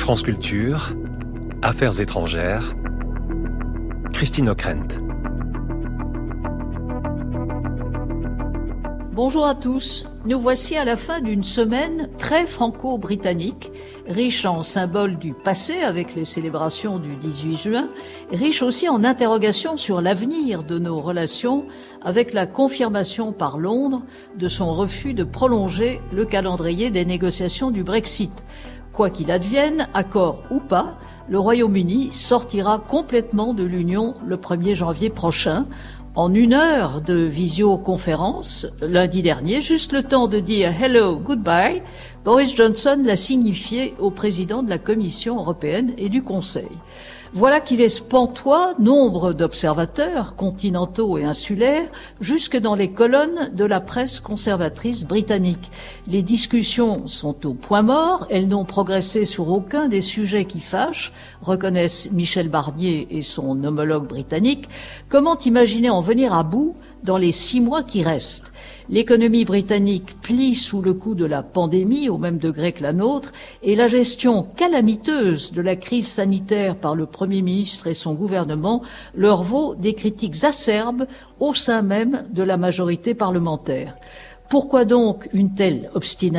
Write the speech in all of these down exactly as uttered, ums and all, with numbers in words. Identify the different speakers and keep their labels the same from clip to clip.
Speaker 1: France Culture, Affaires étrangères, Christine Ockrent.
Speaker 2: Bonjour à tous. Nous voici à la fin d'une semaine très franco-britannique, riche en symboles du passé avec les célébrations du dix-huit juin, riche aussi en interrogations sur l'avenir de nos relations avec la confirmation par Londres de son refus de prolonger le calendrier des négociations du Brexit. Quoi qu'il advienne, accord ou pas, le Royaume-Uni sortira complètement de l'Union le premier janvier prochain. En une heure de visioconférence, lundi dernier, juste le temps de dire « hello, goodbye », Boris Johnson l'a signifié au président de la Commission européenne et du Conseil. Voilà qui laisse pantois nombre d'observateurs, continentaux et insulaires, jusque dans les colonnes de la presse conservatrice britannique. Les discussions sont au point mort, elles n'ont progressé sur aucun des sujets qui fâchent, reconnaissent Michel Barnier et son homologue britannique. Comment imaginer en venir à bout dans les six mois qui restent ? L'économie britannique plie sous le coup de la pandémie, au même degré que la nôtre, et la gestion calamiteuse de la crise sanitaire par le Premier ministre et son gouvernement leur vaut des critiques acerbes au sein même de la majorité parlementaire. Pourquoi donc une telle obstination ?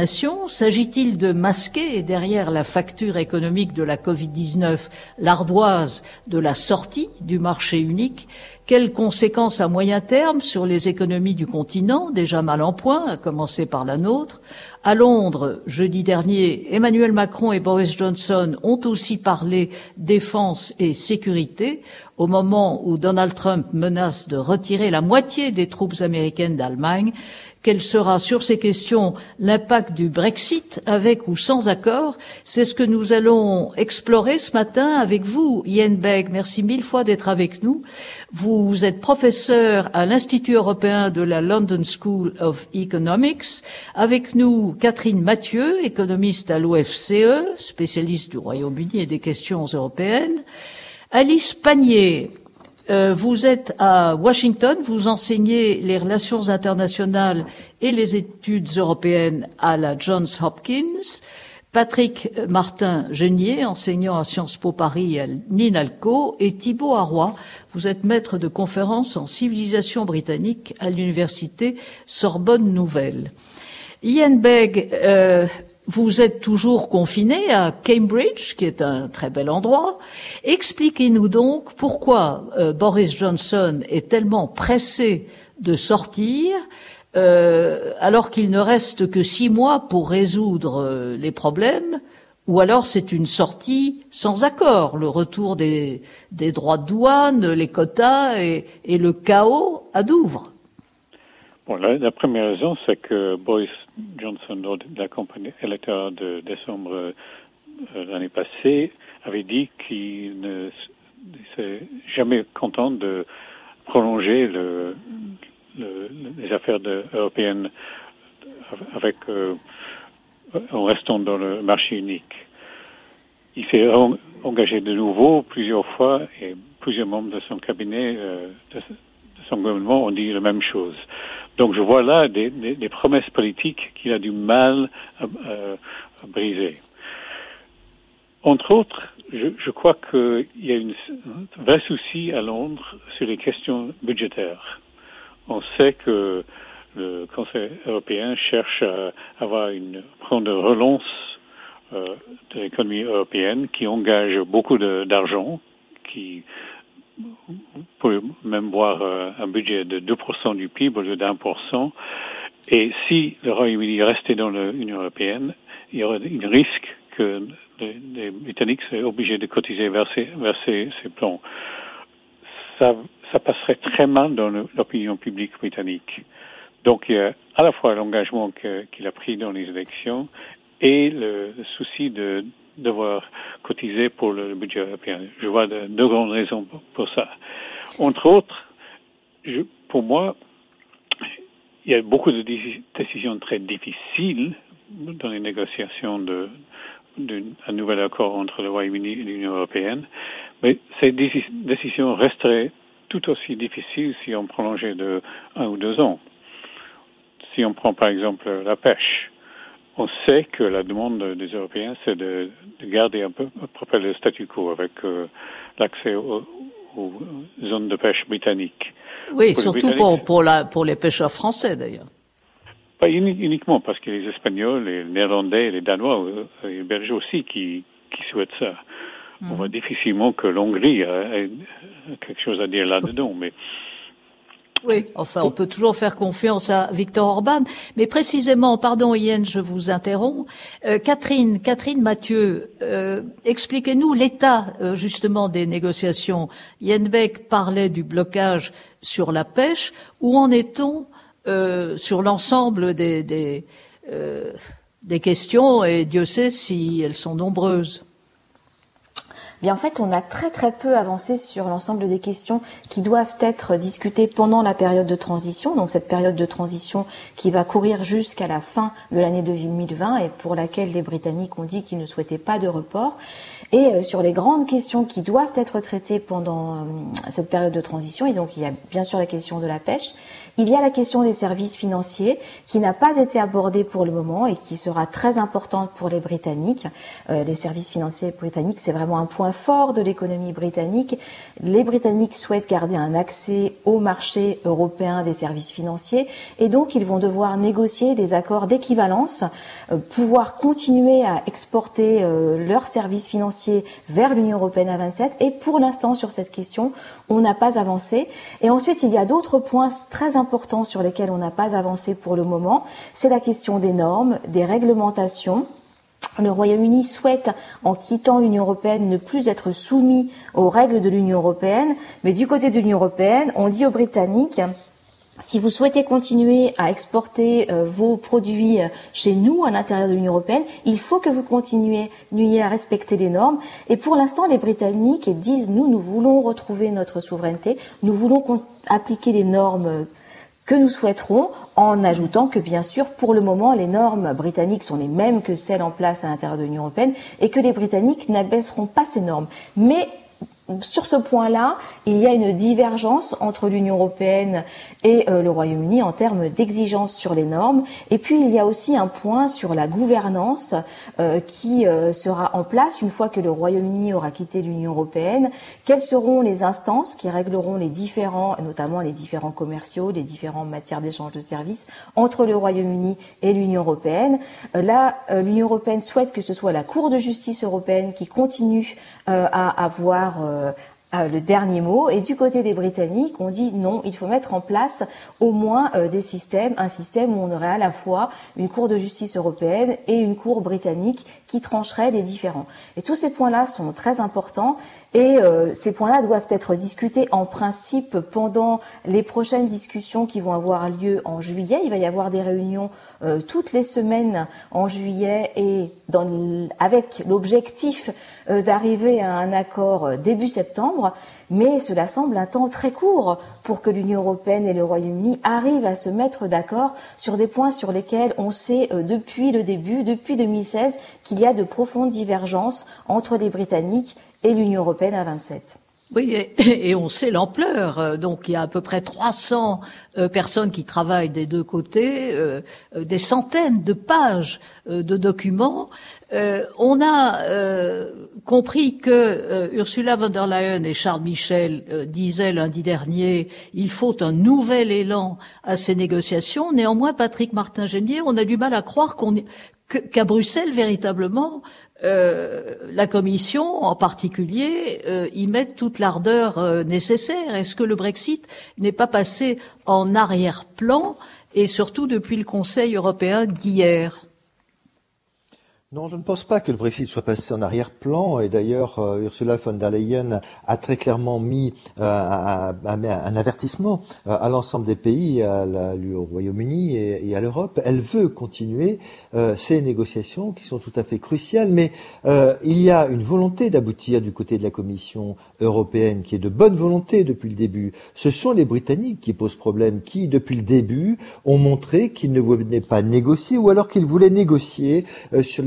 Speaker 2: S'agit-il de masquer derrière la facture économique de la covid dix-neuf l'ardoise de la sortie du marché unique ? Quelles conséquences à moyen terme sur les économies du continent, déjà mal en point, à commencer par la nôtre ? À Londres, jeudi dernier, Emmanuel Macron et Boris Johnson ont aussi parlé défense et sécurité, au moment où Donald Trump menace de retirer la moitié des troupes américaines d'Allemagne. Quel sera sur ces questions l'impact du Brexit, avec ou sans accord ? C'est ce que nous allons explorer ce matin avec vous, Ian Begg. Merci mille fois d'être avec nous. Vous êtes professeur à l'Institut européen de la London School of Economics. Avec nous, Catherine Mathieu, économiste à l'O F C E, spécialiste du Royaume-Uni et des questions européennes. Alice Pagnier, Euh, vous êtes à Washington, vous enseignez les relations internationales et les études européennes à la Johns Hopkins. Patrick Martin-Genier, enseignant à Sciences Po Paris et à l'INALCO, et Thibaut Arroy, vous êtes maître de conférences en civilisation britannique à l'université Sorbonne Nouvelle. Ian Begg, euh, vous êtes toujours confiné à Cambridge, qui est un très bel endroit. Expliquez-nous donc pourquoi euh, Boris Johnson est tellement pressé de sortir, euh, alors qu'il ne reste que six mois pour résoudre euh, les problèmes, ou alors c'est une sortie sans accord, le retour des, des droits de douane, les quotas et, et le chaos à Douvres.
Speaker 3: Bon, la, la première raison, c'est que Boris Johnson, lors de la campagne électorale de décembre euh, l'année passée, avait dit qu'il ne s'est jamais content de prolonger le, le, les affaires de, européennes avec euh, en restant dans le marché unique. Il s'est engagé de nouveau plusieurs fois et plusieurs membres de son cabinet, euh, de, de son gouvernement ont dit la même chose. Donc je vois là des, des, des promesses politiques qu'il a du mal à, à, à briser. Entre autres, je, je crois qu'il y a une, un vrai souci à Londres sur les questions budgétaires. On sait que le Conseil européen cherche à avoir une plan de relance euh, de l'économie européenne qui engage beaucoup de, d'argent, qui vous pouvez même voir euh, un budget de deux pour cent du P I B au lieu d'un pour cent. Et si le Royaume-Uni restait dans l'Union européenne, il y aurait un risque que les, les Britanniques soient obligés de cotiser vers ces, vers ces, ces plans. Ça, ça passerait très mal dans le, l'opinion publique britannique. Donc il y a à la fois l'engagement que, qu'il a pris dans les élections et le, le souci de devoir cotiser pour le budget européen. Je vois de, deux grandes raisons pour, pour ça. Entre autres, je, pour moi, il y a beaucoup de décisions très difficiles dans les négociations de, d'un nouvel accord entre le Royaume-Uni et l'Union européenne, mais ces décisions resteraient tout aussi difficiles si on prolongeait de un ou deux ans. Si on prend par exemple la pêche, on sait que la demande des Européens, c'est de, de garder un peu à peu près le statu quo avec euh, l'accès aux, aux zones de pêche britanniques.
Speaker 2: Oui, pour surtout pour, pour, la, pour les pêcheurs français, d'ailleurs.
Speaker 3: Pas uniquement, parce que les Espagnols, les Néerlandais, les Danois, et les Belges aussi qui, qui souhaitent ça. Mmh. On voit difficilement que l'Hongrie ait quelque chose à dire là-dedans, mais...
Speaker 2: Oui, enfin, on peut toujours faire confiance à Viktor Orban. Mais précisément, pardon Yann, je vous interromps. Euh, Catherine, Catherine Mathieu, euh, expliquez-nous l'état euh, justement des négociations. Yann Beck parlait du blocage sur la pêche. Où en est-on euh, sur l'ensemble des, des, euh, des questions, et Dieu sait si elles sont nombreuses?
Speaker 4: Bien, en fait, on a très très peu avancé sur l'ensemble des questions qui doivent être discutées pendant la période de transition, donc cette période de transition qui va courir jusqu'à la fin de l'année deux mille vingt et pour laquelle les Britanniques ont dit qu'ils ne souhaitaient pas de report. Et euh, sur les grandes questions qui doivent être traitées pendant euh, cette période de transition, et donc il y a bien sûr la question de la pêche, il y a la question des services financiers qui n'a pas été abordée pour le moment et qui sera très importante pour les Britanniques. Euh, les services financiers britanniques, c'est vraiment un point fort de l'économie britannique. Les Britanniques souhaitent garder un accès au marché européen des services financiers et donc ils vont devoir négocier des accords d'équivalence, euh, pouvoir continuer à exporter euh, leurs services financiers vers l'Union européenne à vingt-sept. Et pour l'instant, sur cette question, on n'a pas avancé. Et ensuite, il y a d'autres points très importants importants sur lesquels on n'a pas avancé pour le moment. C'est la question des normes, des réglementations. Le Royaume-Uni souhaite, en quittant l'Union européenne, ne plus être soumis aux règles de l'Union européenne. Mais du côté de l'Union européenne, on dit aux Britanniques... Si vous souhaitez continuer à exporter euh, vos produits chez nous, à l'intérieur de l'Union européenne, il faut que vous continuiez à respecter les normes. Et pour l'instant, les Britanniques disent, nous, nous voulons retrouver notre souveraineté, nous voulons appliquer les normes que nous souhaiterons, en ajoutant que, bien sûr, pour le moment, les normes britanniques sont les mêmes que celles en place à l'intérieur de l'Union européenne et que les Britanniques n'abaisseront pas ces normes. Mais sur ce point-là, il y a une divergence entre l'Union européenne et euh, le Royaume-Uni en termes d'exigence sur les normes. Et puis, il y a aussi un point sur la gouvernance euh, qui euh, sera en place une fois que le Royaume-Uni aura quitté l'Union européenne. Quelles seront les instances qui régleront les différents, notamment les différents commerciaux, les différentes matières d'échange de services entre le Royaume-Uni et l'Union européenne. Euh, là, euh, l'Union européenne souhaite que ce soit la Cour de justice européenne qui continue euh, à avoir euh, Euh, le dernier mot. Et du côté des Britanniques, on dit non, il faut mettre en place au moins euh, des systèmes, un système où on aurait à la fois une Cour de justice européenne et une Cour britannique qui trancherait les différends. Et tous ces points-là sont très importants et euh, ces points-là doivent être discutés en principe pendant les prochaines discussions qui vont avoir lieu en juillet. Il va y avoir des réunions euh, toutes les semaines en juillet et dans l... avec l'objectif euh, d'arriver à un accord début septembre. Mais cela semble un temps très court pour que l'Union européenne et le Royaume-Uni arrivent à se mettre d'accord sur des points sur lesquels on sait euh, depuis le début, depuis deux mille seize, qu'il y a de profondes divergences entre les Britanniques et l'Union européenne à vingt-sept.
Speaker 2: Oui, et, et on sait l'ampleur. Donc, il y a à peu près trois cents euh, personnes qui travaillent des deux côtés, euh, des centaines de pages euh, de documents. Euh, on a euh, compris que euh, Ursula von der Leyen et Charles Michel euh, disaient lundi dernier il faut un nouvel élan à ces négociations. Néanmoins, Patrick Martin-Génier, on a du mal à croire qu'on que, qu'à Bruxelles, véritablement, euh, la Commission, en particulier, euh, y mette toute l'ardeur euh, nécessaire. Est-ce que le Brexit n'est pas passé en arrière-plan, et surtout depuis le Conseil européen d'hier ?
Speaker 5: Non, je ne pense pas que le Brexit soit passé en arrière-plan. Et d'ailleurs, euh, Ursula von der Leyen a très clairement mis euh, un, un, un avertissement euh, à l'ensemble des pays, à la, au Royaume-Uni et, et à l'Europe. Elle veut continuer euh, ces négociations qui sont tout à fait cruciales. Mais euh, il y a une volonté d'aboutir du côté de la Commission européenne qui est de bonne volonté depuis le début. Ce sont les Britanniques qui posent problème, qui, depuis le début, ont montré qu'ils ne voulaient pas négocier ou alors qu'ils voulaient négocier euh, sur les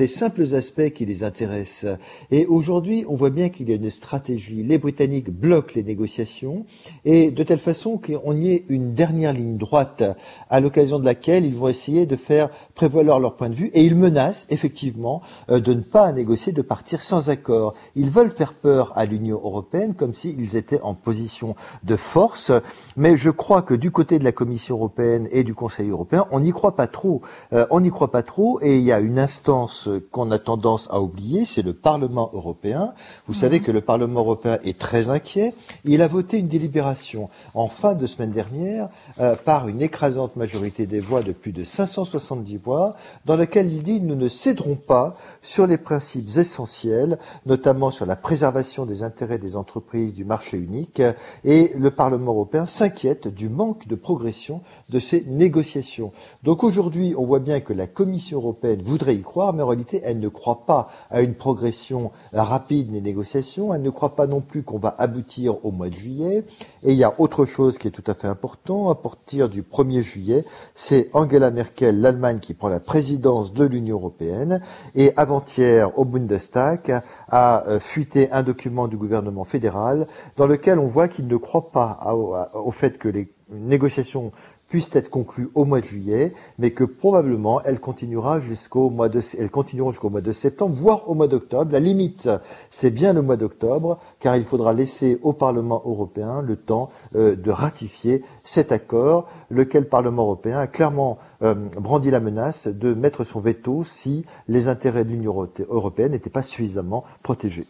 Speaker 5: simples aspects qui les intéressent. Et aujourd'hui, on voit bien qu'il y a une stratégie. Les Britanniques bloquent les négociations et de telle façon qu'on y ait une dernière ligne droite à l'occasion de laquelle ils vont essayer de faire prévaloir leur point de vue et ils menacent effectivement de ne pas négocier, de partir sans accord. Ils veulent faire peur à l'Union européenne comme s'ils étaient en position de force, mais je crois que du côté de la Commission européenne et du Conseil européen, on n'y croit pas trop. Euh, on n'y croit pas trop et il y a une instance qu'on a tendance à oublier, c'est le Parlement européen. Vous mmh. savez que le Parlement européen est très inquiet. Il a voté une délibération en fin de semaine dernière euh, par une écrasante majorité des voix de plus de cinq cent soixante-dix voix, dans laquelle il dit « nous ne céderons pas sur les principes essentiels, notamment sur la préservation des intérêts des entreprises du marché unique » et le Parlement européen s'inquiète du manque de progression de ces négociations. Donc aujourd'hui, on voit bien que la Commission européenne voudrait y croire, mais en réalité, elle ne croit pas à une progression rapide des négociations, elle ne croit pas non plus qu'on va aboutir au mois de juillet. Et il y a autre chose qui est tout à fait important, à partir du premier juillet, c'est Angela Merkel, l'Allemagne, qui prend la présidence de l'Union européenne, et avant-hier, au Bundestag, a fuité un document du gouvernement fédéral dans lequel on voit qu'il ne croit pas au, au fait que les négociations puissent être conclues au mois de juillet, mais que probablement elle continuera jusqu'au mois de, elles continueront jusqu'au mois de septembre, voire au mois d'octobre. La limite, c'est bien le mois d'octobre, car il faudra laisser au Parlement européen le temps euh, de ratifier cet accord, lequel Parlement européen a clairement euh, brandi la menace de mettre son veto si les intérêts de l'Union européenne n'étaient pas suffisamment protégés.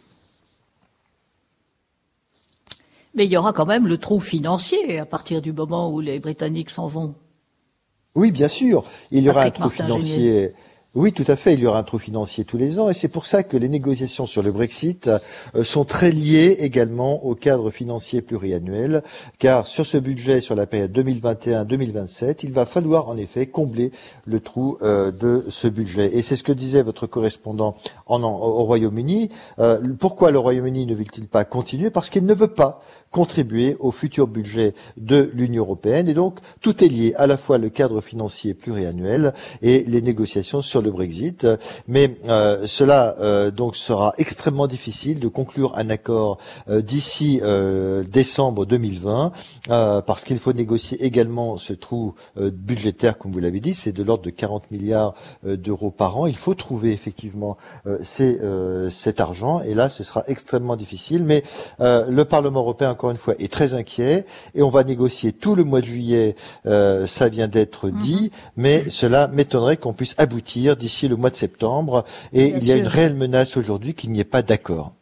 Speaker 2: Mais il y aura quand même le trou financier à partir du moment où les Britanniques s'en vont.
Speaker 5: Oui, bien sûr. Il y aura
Speaker 2: Patrick
Speaker 5: un trou
Speaker 2: Martin
Speaker 5: financier.
Speaker 2: Génier.
Speaker 5: Oui, tout à fait. Il y aura un trou financier tous les ans et c'est pour ça que les négociations sur le Brexit euh, sont très liées également au cadre financier pluriannuel, car sur ce budget, sur la période deux mille vingt et un deux mille vingt-sept, il va falloir en effet combler le trou euh, de ce budget. Et c'est ce que disait votre correspondant en, en, au Royaume-Uni. Euh, pourquoi le Royaume-Uni ne veut-il pas continuer? Parce qu'il ne veut pas contribuer au futur budget de l'Union européenne. Et donc, tout est lié, à la fois le cadre financier pluriannuel et les négociations sur le Brexit. Mais euh, cela euh, donc sera extrêmement difficile de conclure un accord euh, d'ici euh, décembre deux mille vingt, euh, parce qu'il faut négocier également ce trou euh, budgétaire, comme vous l'avez dit, c'est de l'ordre de quarante milliards euh, d'euros par an. Il faut trouver effectivement euh, ces, euh, cet argent, et là, ce sera extrêmement difficile. Mais euh, le Parlement européen, encore une fois, est très inquiet et on va négocier tout le mois de juillet, euh, ça vient d'être dit, mmh. mais cela m'étonnerait qu'on puisse aboutir d'ici le mois de septembre et Bien il y a sûr. Une réelle menace aujourd'hui qu'il n'y ait pas d'accord.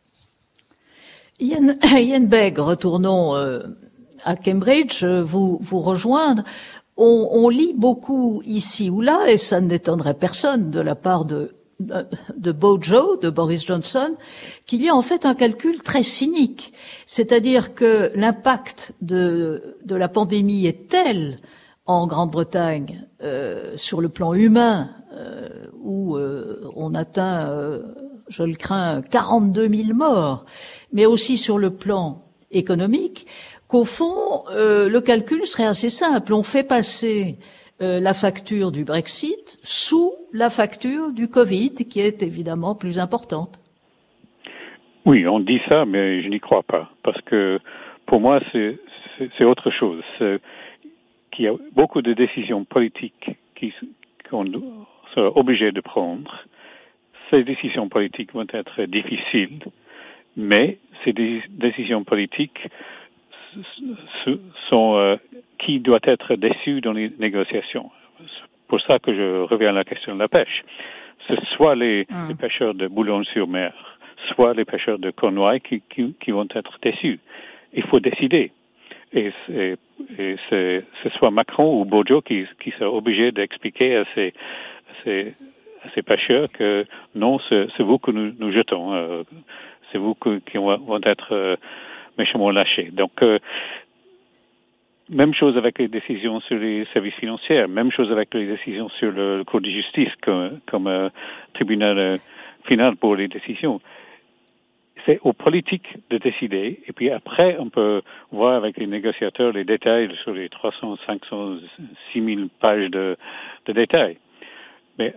Speaker 2: Ian, Ian Begg, retournons euh, à Cambridge, vous, vous rejoindre. On, on lit beaucoup ici ou là, et ça n'étonnerait personne de la part de de Bojo, de Boris Johnson, qu'il y a en fait un calcul très cynique. C'est-à-dire que l'impact de, de la pandémie est tel en Grande-Bretagne, euh, sur le plan humain, euh, où euh, on atteint, euh, je le crains, quarante-deux mille morts, mais aussi sur le plan économique, qu'au fond, euh, le calcul serait assez simple. On fait passer Euh, la facture du Brexit sous la facture du Covid, qui est évidemment plus importante.
Speaker 3: Oui, on dit ça, mais je n'y crois pas, parce que pour moi, c'est, c'est, c'est autre chose. C'est qu'il y a beaucoup de décisions politiques qui, qu'on sera obligé de prendre. Ces décisions politiques vont être difficiles, mais ces dé- décisions politiques sont euh, qui doit être déçu dans les négociations. C'est pour ça que je reviens à la question de la pêche. C'est soit les, mmh. les pêcheurs de Boulogne-sur-Mer, soit les pêcheurs de Cornouailles qui, qui, qui vont être déçus. Il faut décider. Et c'est, et c'est, c'est soit Macron ou Bojo qui, qui sera obligé d'expliquer à ces, à ces, à ces pêcheurs que non, c'est, c'est vous que nous, nous jetons. Euh, c'est vous que, qui vont, vont être euh, méchamment lâchés. Donc, euh, même chose avec les décisions sur les services financiers, même chose avec les décisions sur le, le Cour de justice comme, comme euh, tribunal euh, final pour les décisions. C'est aux politiques de décider, et puis après, on peut voir avec les négociateurs les détails sur les trois cents, cinq cents, six mille pages de, de détails. Mais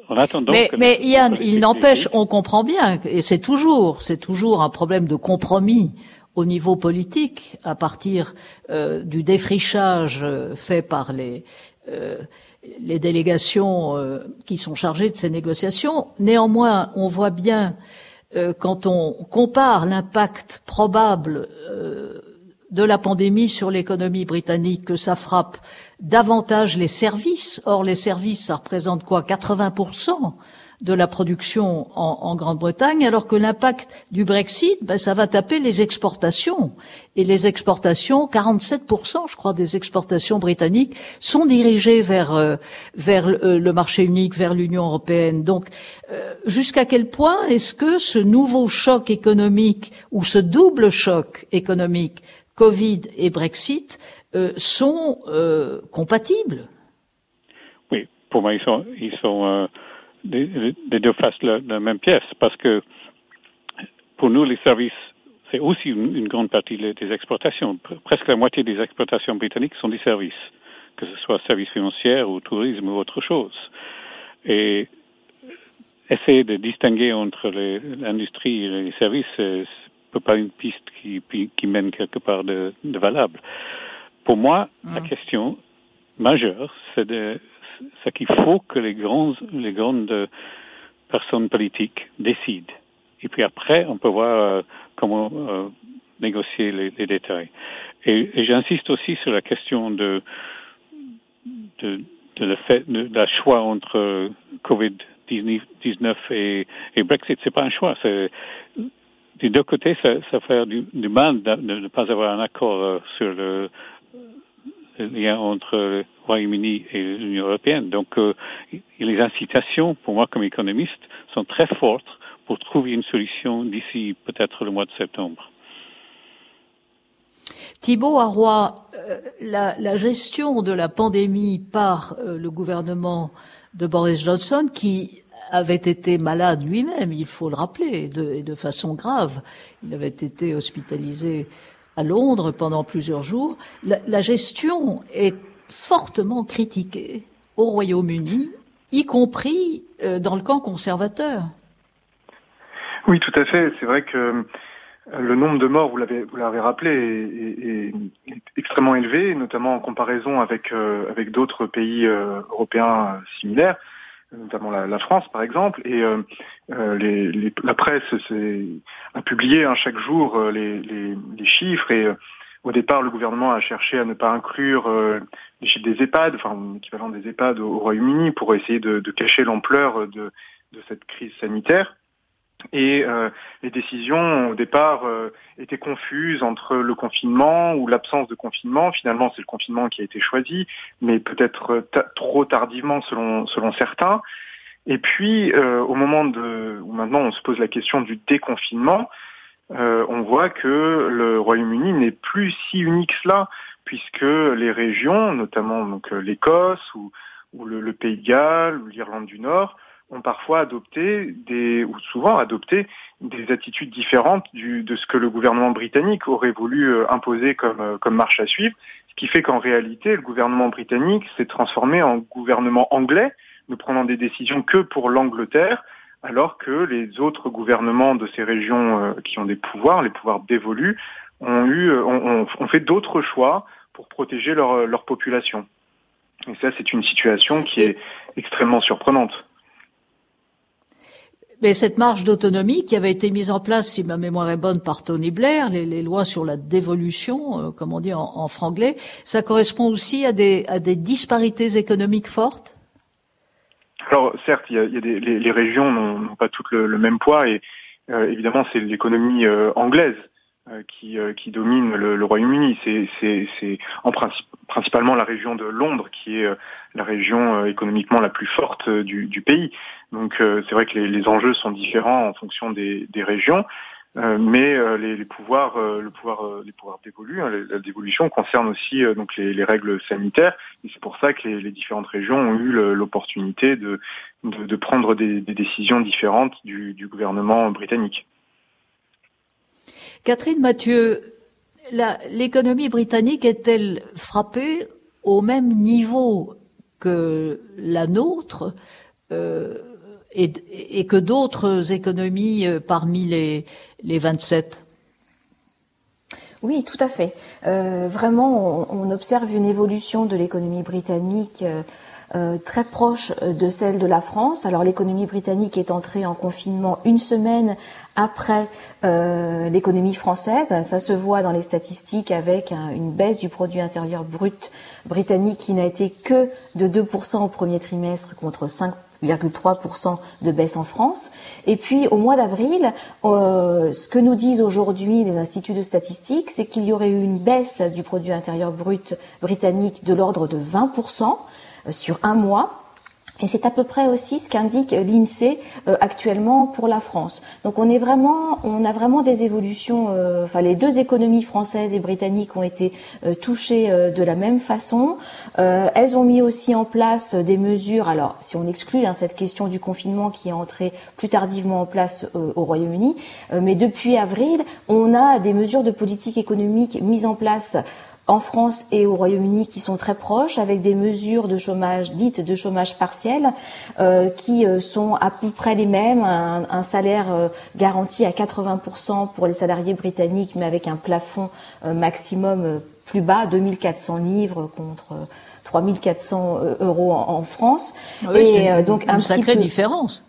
Speaker 3: en attendant.
Speaker 2: Mais,
Speaker 3: que
Speaker 2: mais
Speaker 3: les,
Speaker 2: Yann,
Speaker 3: les
Speaker 2: il n'empêche, on comprend bien, et c'est toujours, c'est toujours un problème de compromis au niveau politique, à partir euh, du défrichage euh, fait par les euh, les délégations euh, qui sont chargées de ces négociations. Néanmoins, on voit bien, euh, quand on compare l'impact probable euh, de la pandémie sur l'économie britannique, que ça frappe davantage les services. Or, les services, ça représente quoi? quatre-vingts pour cent de la production en, en Grande-Bretagne, alors que l'impact du Brexit, ben, ça va taper les exportations. Et les exportations, quarante-sept pour cent, je crois, des exportations britanniques sont dirigées vers euh, vers le, le marché unique, vers l'Union européenne. Donc, euh, jusqu'à quel point est-ce que ce nouveau choc économique ou ce double choc économique, Covid et Brexit, euh, sont euh, compatibles?
Speaker 3: Oui, pour moi, ils sont ils sont euh, les, les deux faces de la, de la même pièce, parce que pour nous, les services, c'est aussi une, une grande partie des exportations. Presque la moitié des exportations britanniques sont des services, que ce soit services financiers ou tourisme ou autre chose. Et essayer de distinguer entre les, l'industrie et les services, c'est peut pas une piste qui, qui mène quelque part de, de valable. Pour moi, mmh. la question majeure, c'est de c'est qu'il faut que les grands, les grandes personnes politiques décident. Et puis après, on peut voir euh, comment euh, négocier les, les détails. Et, et j'insiste aussi sur la question de de, de le fait de, de la choix entre covid dix-neuf et, et Brexit. C'est pas un choix. C'est des deux côtés, ça, ça fait du, du mal de, de ne pas avoir un accord euh, sur le le lien entre le Royaume-Uni et l'Union européenne. Donc, euh, les incitations, pour moi, comme économiste, sont très fortes pour trouver une solution d'ici peut-être le mois de septembre.
Speaker 2: Thibaut Arroy, euh, la, la gestion de la pandémie par euh, le gouvernement de Boris Johnson, qui avait été malade lui-même, il faut le rappeler, de, et de façon grave. Il avait été hospitalisé à Londres pendant plusieurs jours. La, la gestion est fortement critiquée au Royaume-Uni, y compris euh, dans le camp conservateur.
Speaker 6: Oui, tout à fait. C'est vrai que le nombre de morts, vous l'avez, vous l'avez rappelé, est, est, est extrêmement élevé, notamment en comparaison avec euh, avec d'autres pays euh, européens euh, similaires, notamment la, la France par exemple. Et euh, euh, les, les, la presse c'est, a publié hein, chaque jour euh, les, les, les chiffres. Et euh, au départ, le gouvernement a cherché à ne pas inclure euh, les chiffres des EHPAD, enfin l'équivalent des EHPAD au, au Royaume-Uni, pour essayer de, de cacher l'ampleur de, de cette crise sanitaire. Et euh, les décisions, au départ, euh, étaient confuses entre le confinement ou l'absence de confinement. Finalement, c'est le confinement qui a été choisi, mais peut-être ta- trop tardivement selon selon certains. Et puis, euh, au moment de où maintenant on se pose la question du déconfinement, euh, on voit que le Royaume-Uni n'est plus si unique que cela, puisque les régions, notamment donc l'Écosse ou, ou le, le Pays de Galles ou l'Irlande du Nord, ont parfois adopté des, ou souvent adopté des attitudes différentes du, de ce que le gouvernement britannique aurait voulu euh, imposer comme, euh, comme marche à suivre, ce qui fait qu'en réalité, le gouvernement britannique s'est transformé en gouvernement anglais, ne prenant des décisions que pour l'Angleterre, alors que les autres gouvernements de ces régions euh, qui ont des pouvoirs, les pouvoirs dévolus, ont eu, euh, ont, ont fait d'autres choix pour protéger leur, leur population. Et ça, c'est une situation qui est extrêmement surprenante.
Speaker 2: Mais cette marge d'autonomie qui avait été mise en place, si ma mémoire est bonne, par Tony Blair, les, les lois sur la dévolution, euh, comme on dit en, en franglais, ça correspond aussi à des, à des disparités économiques fortes?
Speaker 6: Alors certes, il y a, il y a des, les, les régions n'ont, n'ont pas toutes le, le même poids et euh, évidemment c'est l'économie euh, anglaise euh, qui, euh, qui domine le, le Royaume-Uni. C'est, c'est, c'est en principe, principalement la région de Londres qui est euh, la région euh, économiquement la plus forte euh, du, du pays. Donc euh, c'est vrai que les, les enjeux sont différents en fonction des, des régions, euh, mais euh, les, les pouvoirs, euh, le pouvoir, euh, les pouvoirs dévolus, hein, la dévolution concerne aussi euh, donc les, les règles sanitaires. Et c'est pour ça que les, les différentes régions ont eu le, l'opportunité de, de, de prendre des, des décisions différentes du, du gouvernement britannique.
Speaker 2: Catherine Mathieu, la, l'économie britannique est-elle frappée au même niveau que la nôtre? euh, et, et que d'autres économies euh, parmi les, les vingt-sept?
Speaker 4: Oui, tout à fait. Euh, vraiment, on, on observe une évolution de l'économie britannique euh, euh, très proche de celle de la France. Alors, l'économie britannique est entrée en confinement une semaine après euh, l'économie française. Ça se voit dans les statistiques avec un, une baisse du produit intérieur brut britannique qui n'a été que de deux pour cent au premier trimestre contre cinq virgule trois pour cent de baisse en France. Et puis au mois d'avril, euh, ce que nous disent aujourd'hui les instituts de statistiques, c'est qu'il y aurait eu une baisse du produit intérieur brut britannique de l'ordre de vingt pour cent sur un mois. Et c'est à peu près aussi ce qu'indique l'INSEE euh, actuellement pour la France. Donc on est vraiment, on a vraiment des évolutions. Euh, enfin, les deux économies françaises et britanniques ont été euh, touchées euh, de la même façon. Euh, elles ont mis aussi en place des mesures. Alors, si on exclut hein, cette question du confinement qui est entrée plus tardivement en place euh, au Royaume-Uni, euh, mais depuis avril, on a des mesures de politique économique mises en place en France et au Royaume-Uni qui sont très proches, avec des mesures de chômage dites de chômage partiel euh, qui euh, sont à peu près les mêmes, un, un salaire euh, garanti à quatre-vingts pour cent pour les salariés britanniques, mais avec un plafond euh, maximum euh, plus bas, deux mille quatre cents livres contre euh, trois mille quatre cents euros en, en France.
Speaker 2: Oui, et
Speaker 4: une,
Speaker 2: euh, donc une un sacrée petit peu... différence.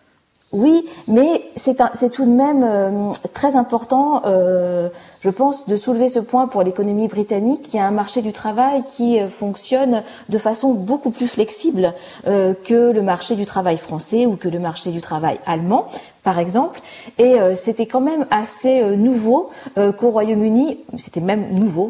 Speaker 4: Oui, mais c'est, un, c'est tout de même euh, très important, euh, je pense, de soulever ce point pour l'économie britannique, qui a un marché du travail qui euh, fonctionne de façon beaucoup plus flexible euh, que le marché du travail français ou que le marché du travail allemand, par exemple. Et euh, c'était quand même assez euh, nouveau euh, qu'au Royaume-Uni, c'était même nouveau,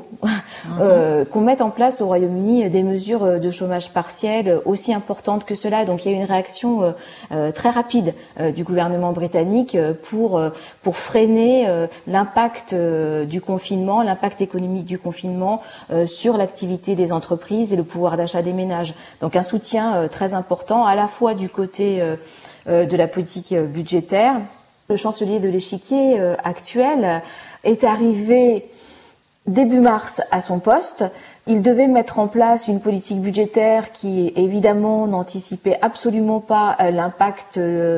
Speaker 4: euh, qu'on mette en place au Royaume-Uni des mesures de chômage partiel aussi importantes que cela. Donc il y a eu une réaction euh, euh, très rapide euh, du gouvernement britannique pour euh, pour freiner euh, l'impact euh, du confinement, l'impact économique du confinement euh, sur l'activité des entreprises et le pouvoir d'achat des ménages. Donc un soutien euh, très important à la fois du côté euh, de la politique budgétaire. Le chancelier de l'échiquier euh, actuel est arrivé début mars à son poste. Il devait mettre en place une politique budgétaire qui, évidemment, n'anticipait absolument pas l'impact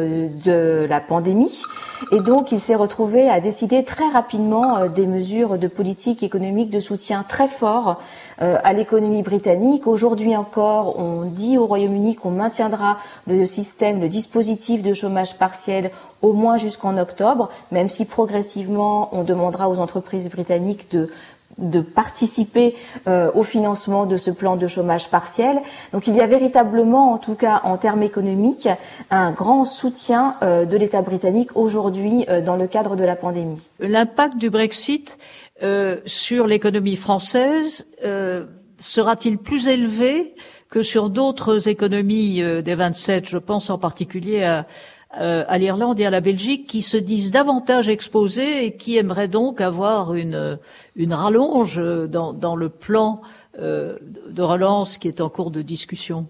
Speaker 4: de la pandémie. Et donc, il s'est retrouvé à décider très rapidement des mesures de politique économique de soutien très fort à l'économie britannique. Aujourd'hui encore, on dit au Royaume-Uni qu'on maintiendra le système, le dispositif de chômage partiel au moins jusqu'en octobre, même si progressivement, on demandera aux entreprises britanniques de de participer euh, au financement de ce plan de chômage partiel. Donc il y a véritablement, en tout cas en termes économiques, un grand soutien euh, de l'État britannique aujourd'hui euh, dans le cadre de la pandémie.
Speaker 2: L'impact du Brexit euh, sur l'économie française euh, sera-t-il plus élevé que sur d'autres économies euh, des vingt-sept? Je pense en particulier à à l'Irlande et à la Belgique, qui se disent davantage exposés et qui aimeraient donc avoir une, une rallonge dans, dans le plan euh, de relance qui est en cours de discussion.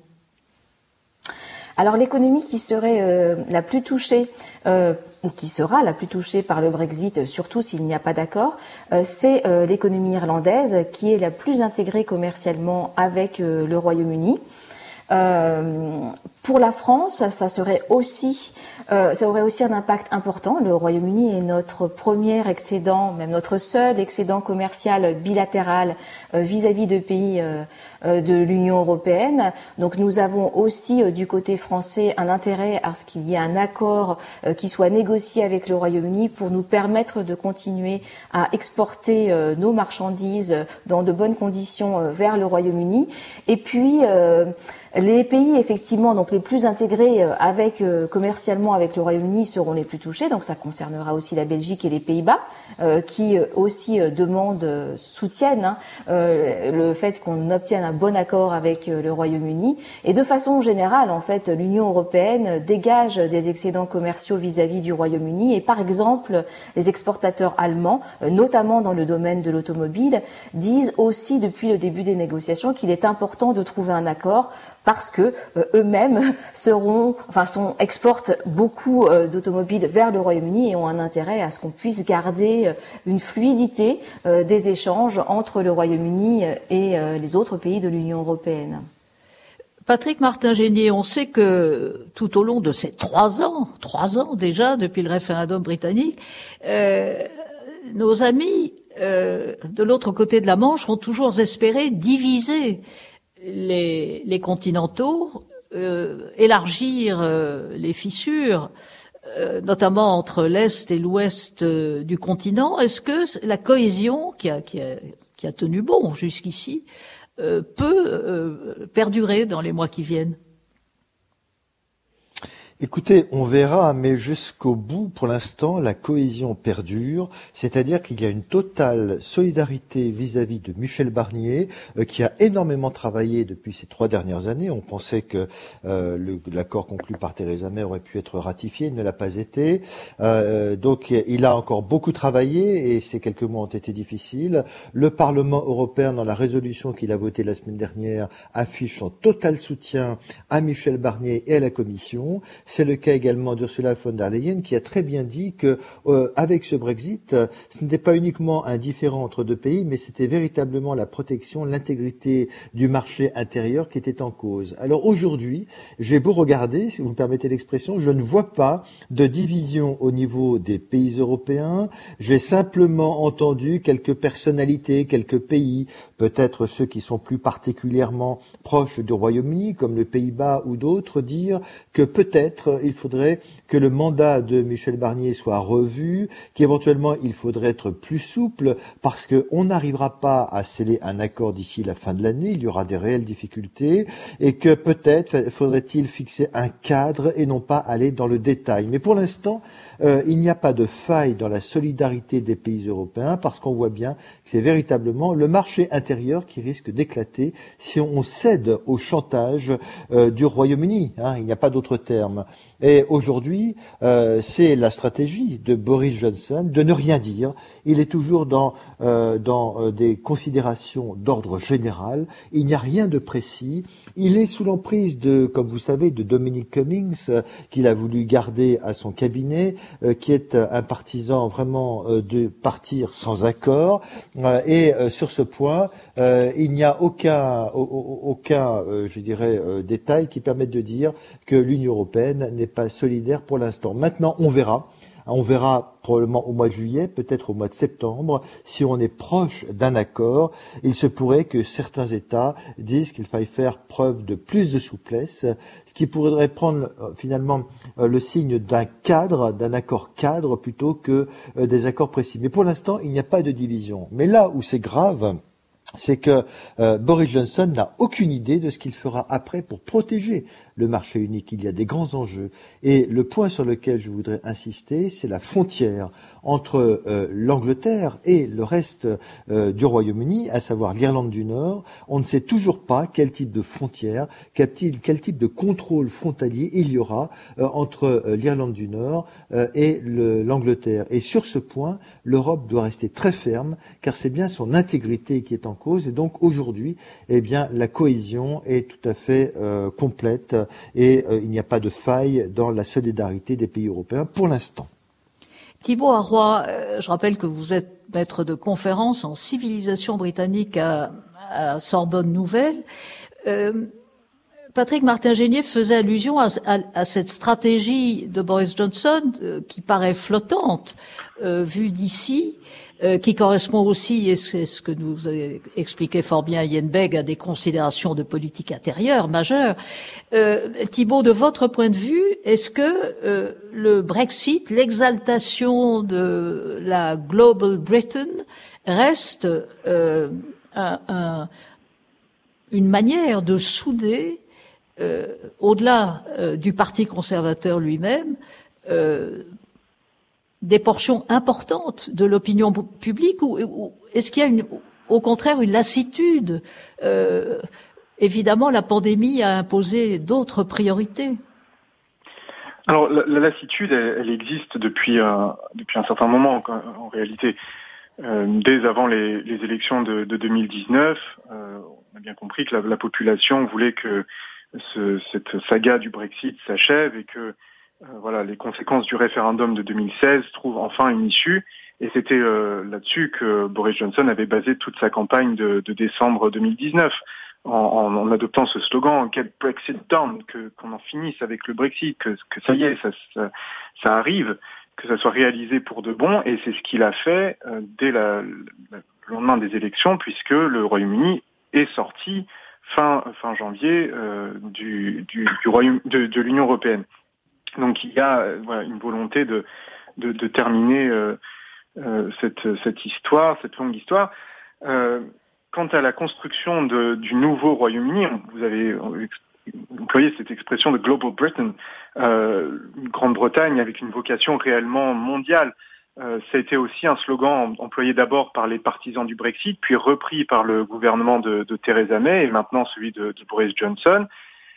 Speaker 4: Alors l'économie qui serait euh, la plus touchée, euh, ou qui sera la plus touchée par le Brexit, surtout s'il n'y a pas d'accord, euh, c'est euh, l'économie irlandaise qui est la plus intégrée commercialement avec euh, le Royaume-Uni. Euh, pour la France, ça serait aussi, euh, ça aurait aussi un impact important. Le Royaume-Uni est notre premier excédent, même notre seul excédent commercial bilatéral euh, vis-à-vis de pays euh, euh, de l'Union européenne. Donc nous avons aussi euh, du côté français un intérêt à ce qu'il y ait un accord euh, qui soit négocié avec le Royaume-Uni pour nous permettre de continuer à exporter euh, nos marchandises dans de bonnes conditions euh, vers le Royaume-Uni. Et puis euh, les pays, effectivement, donc les plus intégrés avec euh, commercialement avec le Royaume-Uni seront les plus touchés. Donc ça concernera aussi la Belgique et les Pays-Bas, euh, qui euh, aussi euh, demandent, euh, soutiennent hein, euh, le fait qu'on obtienne un bon accord avec euh, le Royaume-Uni. Et de façon générale, en fait, l'Union européenne dégage des excédents commerciaux vis-à-vis du Royaume-Uni. Et par exemple, les exportateurs allemands, euh, notamment dans le domaine de l'automobile, disent aussi depuis le début des négociations qu'il est important de trouver un accord, parce que euh, eux-mêmes seront, enfin, sont, exportent beaucoup euh, d'automobiles vers le Royaume-Uni et ont un intérêt à ce qu'on puisse garder euh, une fluidité euh, des échanges entre le Royaume-Uni et euh, les autres pays de l'Union européenne.
Speaker 2: Patrick Martin-Génier, on sait que tout au long de ces trois ans, trois ans déjà depuis le référendum britannique, euh, nos amis euh, de l'autre côté de la Manche ont toujours espéré diviser les, les continentaux, euh, élargir euh, les fissures, euh, notamment entre l'Est et l'Ouest euh, du continent. Est-ce que la cohésion qui a, qui a, qui a tenu bon jusqu'ici euh, peut euh, perdurer dans les mois qui viennent ?
Speaker 5: Écoutez, on verra, mais jusqu'au bout, pour l'instant, la cohésion perdure, c'est-à-dire qu'il y a une totale solidarité vis-à-vis de Michel Barnier, euh, qui a énormément travaillé depuis ces trois dernières années. On pensait que euh, le, l'accord conclu par Theresa May aurait pu être ratifié, il ne l'a pas été. Euh, donc, il a encore beaucoup travaillé, et ces quelques mois ont été difficiles. Le Parlement européen, dans la résolution qu'il a votée la semaine dernière, affiche son total soutien à Michel Barnier et à la Commission. C'est le cas également d'Ursula von der Leyen qui a très bien dit que euh, avec ce Brexit, euh, ce n'était pas uniquement un différend entre deux pays, mais c'était véritablement la protection, l'intégrité du marché intérieur qui était en cause. Alors aujourd'hui, j'ai beau regarder, si vous me permettez l'expression, je ne vois pas de division au niveau des pays européens. J'ai simplement entendu quelques personnalités, quelques pays, peut-être ceux qui sont plus particulièrement proches du Royaume-Uni, comme les Pays-Bas ou d'autres, dire que peut-être il faudrait que le mandat de Michel Barnier soit revu, qu'éventuellement il faudrait être plus souple, parce qu'on n'arrivera pas à sceller un accord d'ici la fin de l'année, il y aura des réelles difficultés, et que peut-être faudrait-il fixer un cadre et non pas aller dans le détail. Mais pour l'instant, euh, il n'y a pas de faille dans la solidarité des pays européens, parce qu'on voit bien que c'est véritablement le marché intérieur qui risque d'éclater si on cède au chantage euh, du Royaume-Uni. Hein, il n'y a pas d'autre terme. Et aujourd'hui, euh, c'est la stratégie de Boris Johnson de ne rien dire. Il est toujours dans, euh, dans euh, des considérations d'ordre général. Il n'y a rien de précis. Il est sous l'emprise de, comme vous savez, de Dominic Cummings, euh, qu'il a voulu garder à son cabinet, euh, qui est un partisan vraiment euh, de partir sans accord. Euh, et euh, sur ce point, euh, il n'y a aucun, aucun, euh, je dirais, euh, détail qui permette de dire que l'Union européenne n'est pas solidaire pour l'instant. Maintenant, on verra. On verra probablement au mois de juillet, peut-être au mois de septembre, si on est proche d'un accord. Il se pourrait que certains États disent qu'il faille faire preuve de plus de souplesse, ce qui pourrait prendre euh, finalement euh, le signe d'un cadre, d'un accord cadre, plutôt que euh, des accords précis. Mais pour l'instant, il n'y a pas de division. Mais là où c'est grave, c'est que euh, Boris Johnson n'a aucune idée de ce qu'il fera après pour protéger le marché unique. Il y a des grands enjeux. Et le point sur lequel je voudrais insister, c'est la frontière entre euh, l'Angleterre et le reste euh, du Royaume-Uni, à savoir l'Irlande du Nord. On ne sait toujours pas quel type de frontière, quel type, quel type de contrôle frontalier il y aura euh, entre euh, l'Irlande du Nord euh, et le, l'Angleterre. Et sur ce point, l'Europe doit rester très ferme, car c'est bien son intégrité qui est en cause. Et donc aujourd'hui, eh bien, la cohésion est tout à fait euh, complète et euh, il n'y a pas de faille dans la solidarité des pays européens pour l'instant.
Speaker 2: Thibaut Arroy, euh, je rappelle que vous êtes maître de conférence en civilisation britannique à, à Sorbonne Nouvelle. Euh, Patrick Martin-Génier faisait allusion à, à, à cette stratégie de Boris Johnson euh, qui paraît flottante euh, vue d'ici, euh, qui correspond aussi, et c'est ce que nous a expliqué fort bien Ian Begg, à des considérations de politique intérieure majeures. Euh, Thibaut, de votre point de vue, est-ce que euh, le Brexit, l'exaltation de la Global Britain, reste euh, un, un, une manière de souder Euh, au-delà euh, du Parti conservateur lui-même, euh, des portions importantes de l'opinion publique, ou, ou est-ce qu'il y a une, au contraire une lassitude? euh, Évidemment, la pandémie a imposé d'autres priorités.
Speaker 6: Alors la, la lassitude, elle, elle existe depuis un, depuis un certain moment en, en réalité. Euh, dès avant les, les élections de, de deux mille dix-neuf, euh, on a bien compris que la, la population voulait que Ce, cette saga du Brexit s'achève et que euh, voilà, les conséquences du référendum de deux mille seize trouvent enfin une issue. Et c'était euh, là-dessus que Boris Johnson avait basé toute sa campagne de, de décembre deux mille dix-neuf. en, en, en adoptant ce slogan Get Brexit done, que qu'on en finisse avec le Brexit, que, que ça y est, ça, ça, ça arrive, que ça soit réalisé pour de bon, et c'est ce qu'il a fait euh, dès la, la, le lendemain des élections, puisque le Royaume-Uni est sorti fin fin janvier euh, du, du, du Royaume de, de l'Union européenne. Donc il y a euh, voilà, une volonté de de, de terminer euh, euh, cette cette histoire, cette longue histoire. Euh, quant à la construction de, du nouveau Royaume-Uni, vous avez employé cette expression de Global Britain, euh, Grande-Bretagne avec une vocation réellement mondiale. Euh, ça a été aussi un slogan employé d'abord par les partisans du Brexit, puis repris par le gouvernement de, de Theresa May et maintenant celui de, de Boris Johnson,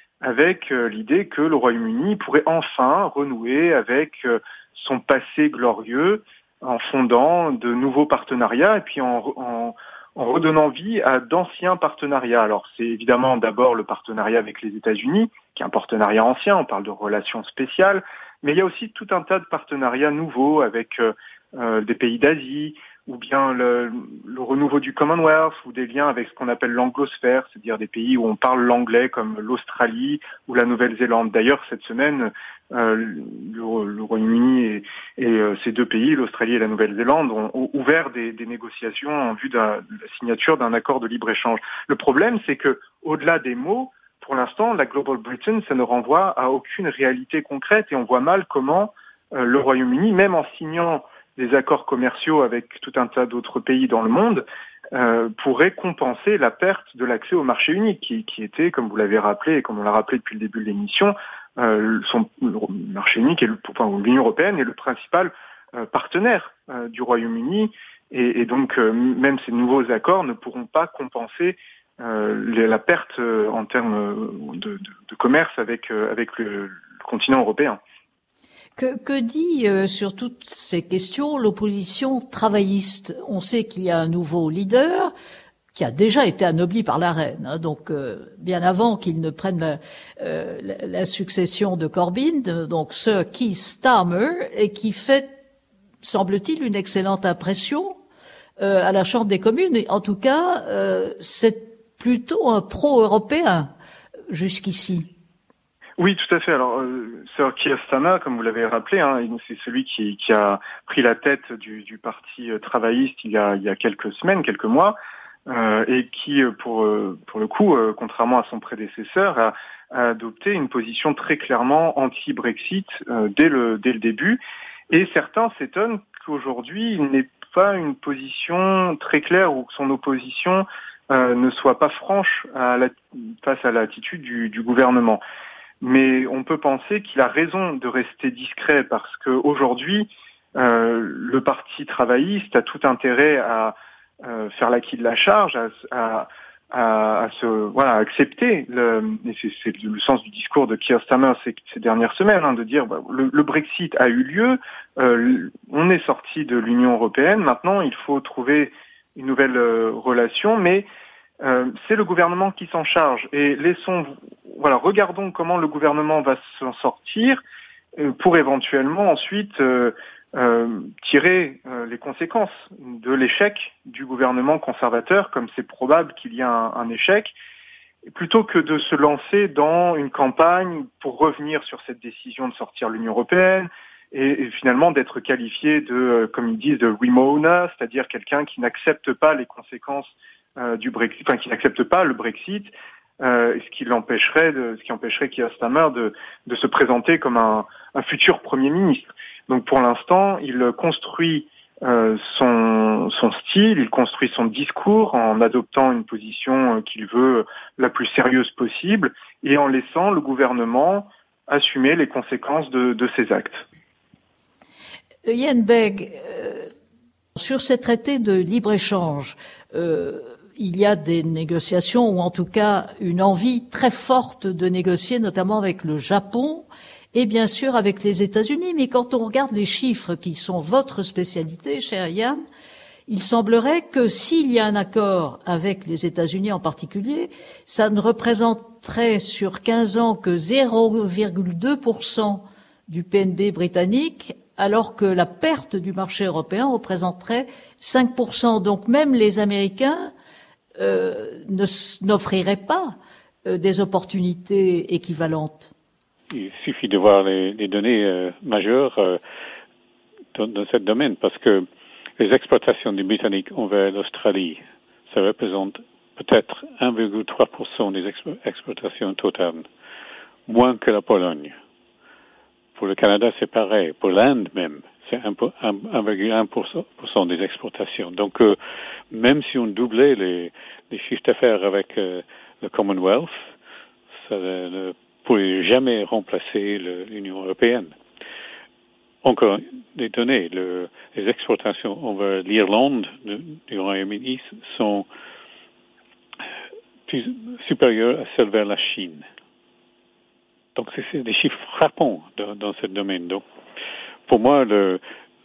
Speaker 6: avec euh, l'idée que le Royaume-Uni pourrait enfin renouer avec euh, son passé glorieux en fondant de nouveaux partenariats et puis en, en, en redonnant vie à d'anciens partenariats. Alors c'est évidemment d'abord le partenariat avec les États-Unis, qui est un partenariat ancien, on parle de relations spéciales, mais il y a aussi tout un tas de partenariats nouveaux avec euh, euh, des pays d'Asie, ou bien le, le renouveau du Commonwealth, ou des liens avec ce qu'on appelle l'anglosphère, c'est-à-dire des pays où on parle l'anglais, comme l'Australie ou la Nouvelle-Zélande. D'ailleurs, cette semaine, euh, le, le Royaume-Uni et, et euh, ces deux pays, l'Australie et la Nouvelle-Zélande, ont, ont ouvert des, des négociations en vue de la signature d'un accord de libre-échange. Le problème, c'est que, au-delà des mots, pour l'instant, la Global Britain, ça ne renvoie à aucune réalité concrète, et on voit mal comment euh, le Royaume-Uni, même en signant des accords commerciaux avec tout un tas d'autres pays dans le monde, euh, pourrait compenser la perte de l'accès au marché unique, qui, qui était, comme vous l'avez rappelé et comme on l'a rappelé depuis le début de l'émission, euh, son le marché unique et le, enfin, l'Union européenne est le principal euh, partenaire euh, du Royaume-Uni, et, et donc euh, même ces nouveaux accords ne pourront pas compenser euh, les, la perte euh, en termes de, de, de commerce avec euh, avec le, le continent européen.
Speaker 2: Que, que dit euh, sur toutes ces questions l'opposition travailliste? On sait qu'il y a un nouveau leader qui a déjà été anobli par la reine, hein, donc euh, bien avant qu'il ne prenne la, euh, la, la succession de Corbyn, donc Sir Keir Starmer, et qui fait, semble-t-il, une excellente impression euh, à la Chambre des communes. Et en tout cas, euh, c'est plutôt un pro-européen jusqu'ici.
Speaker 6: Oui, tout à fait. Alors, euh, Sir Keir Starmer, comme vous l'avez rappelé, hein, c'est celui qui, qui a pris la tête du, du parti travailliste il y a, il y a quelques semaines, quelques mois, euh, et qui, pour, pour le coup, euh, contrairement à son prédécesseur, a, a adopté une position très clairement anti-Brexit euh, dès le, dès le début. Et certains s'étonnent qu'aujourd'hui, il n'ait pas une position très claire, ou que son opposition euh, ne soit pas franche à la, face à l'attitude du, du gouvernement. Mais on peut penser qu'il a raison de rester discret, parce qu'aujourd'hui, euh, le parti travailliste a tout intérêt à euh, faire l'acquis de la charge, à, à, à, à se voilà, à accepter. Le, et c'est, c'est le sens du discours de Keir Starmer ces, ces dernières semaines, hein, de dire bah, le, le Brexit a eu lieu, euh, on est sorti de l'Union européenne, maintenant il faut trouver une nouvelle euh, relation, mais Euh, c'est le gouvernement qui s'en charge, et laissons, voilà, regardons comment le gouvernement va s'en sortir euh, pour éventuellement ensuite euh, euh, tirer euh, les conséquences de l'échec du gouvernement conservateur, comme c'est probable qu'il y ait un, un échec, plutôt que de se lancer dans une campagne pour revenir sur cette décision de sortir de l'Union européenne et, et finalement d'être qualifié de, comme ils disent, de remoaner, c'est-à-dire quelqu'un qui n'accepte pas les conséquences Euh, du Brexit, enfin qui n'accepte pas le Brexit, euh, ce qui l'empêcherait, de, ce qui empêcherait Keir Starmer de, de se présenter comme un, un futur Premier ministre. Donc pour l'instant, il construit euh, son, son style, il construit son discours en adoptant une position qu'il veut la plus sérieuse possible et en laissant le gouvernement assumer les conséquences de, de ses actes.
Speaker 2: Ian Begg, euh, sur ces traités de libre-échange, euh, il y a des négociations, ou en tout cas une envie très forte de négocier, notamment avec le Japon et bien sûr avec les États-Unis. Mais quand on regarde les chiffres qui sont votre spécialité, cher Ian, il semblerait que s'il y a un accord avec les États-Unis en particulier, ça ne représenterait sur quinze ans que zéro virgule deux pour cent du P N B britannique, alors que la perte du marché européen représenterait cinq pour cent. Donc même les Américains euh, ne, n'offrirait pas euh, des opportunités équivalentes?
Speaker 3: Il suffit de voir les, les données euh, majeures euh, dans, dans ce domaine, parce que les exportations des Britanniques envers l'Australie, ça représente peut-être un virgule trois pour cent des expo- exportations totales, moins que la Pologne. Pour le Canada, c'est pareil. Pour l'Inde même, c'est un virgule un pour cent des exportations. Donc, euh, même si on doublait les, les chiffres d'affaires avec euh, le Commonwealth, ça ne pourrait jamais remplacer le, l'Union européenne. Encore des données, le, les exportations envers l'Irlande du, du Royaume-Uni sont plus supérieures à celles vers la Chine. Donc, c'est, c'est des chiffres frappants dans, dans ce domaine. Donc, pour moi, le,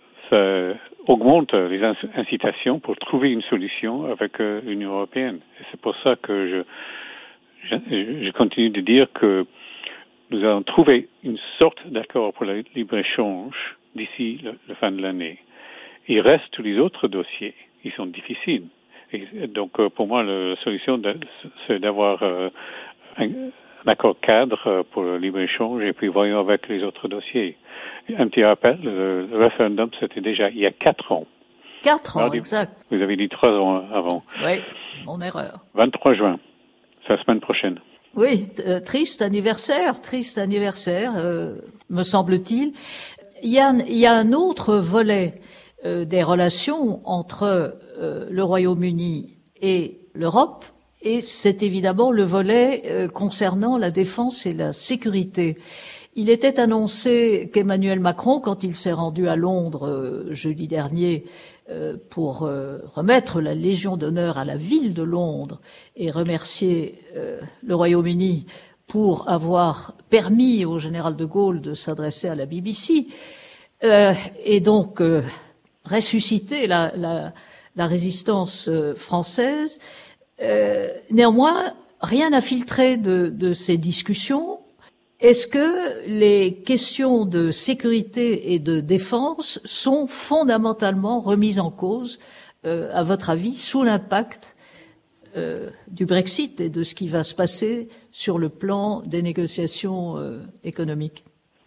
Speaker 3: ça augmente les incitations pour trouver une solution avec euh, l'Union européenne. Et c'est pour ça que je, je, je continue de dire que nous allons trouver une sorte d'accord pour le libre-échange d'ici le, la fin de l'année. Il reste tous les autres dossiers. Ils sont difficiles. Et donc, euh, pour moi, la solution, de, c'est d'avoir euh, un, un accord cadre pour le libre-échange et puis voyons avec les autres dossiers. Un petit rappel, le, le référendum, c'était déjà il y a quatre ans.
Speaker 2: Quatre ans,
Speaker 3: Alors,
Speaker 2: exact.
Speaker 3: Vous avez dit trois ans avant.
Speaker 2: Oui, mon erreur.
Speaker 3: vingt-trois juin, c'est la semaine prochaine.
Speaker 2: Oui, euh, triste anniversaire, triste anniversaire, euh, me semble-t-il. Il y a, il y a un autre volet euh, des relations entre euh, le Royaume-Uni et l'Europe, et c'est évidemment le volet euh, concernant la défense et la sécurité. Il était annoncé qu'Emmanuel Macron, quand il s'est rendu à Londres euh, jeudi dernier euh, pour euh, remettre la Légion d'honneur à la ville de Londres et remercier euh, le Royaume-Uni pour avoir permis au général de Gaulle de s'adresser à la B B C, euh, et donc euh, ressusciter la, la, la résistance euh, française. Euh, néanmoins, rien n'a filtré de, de ces discussions. Est-ce que les questions de sécurité et de défense sont fondamentalement remises en cause, euh, à votre avis, sous l'impact euh, du Brexit et de ce qui va se passer sur le plan des négociations euh, économiques?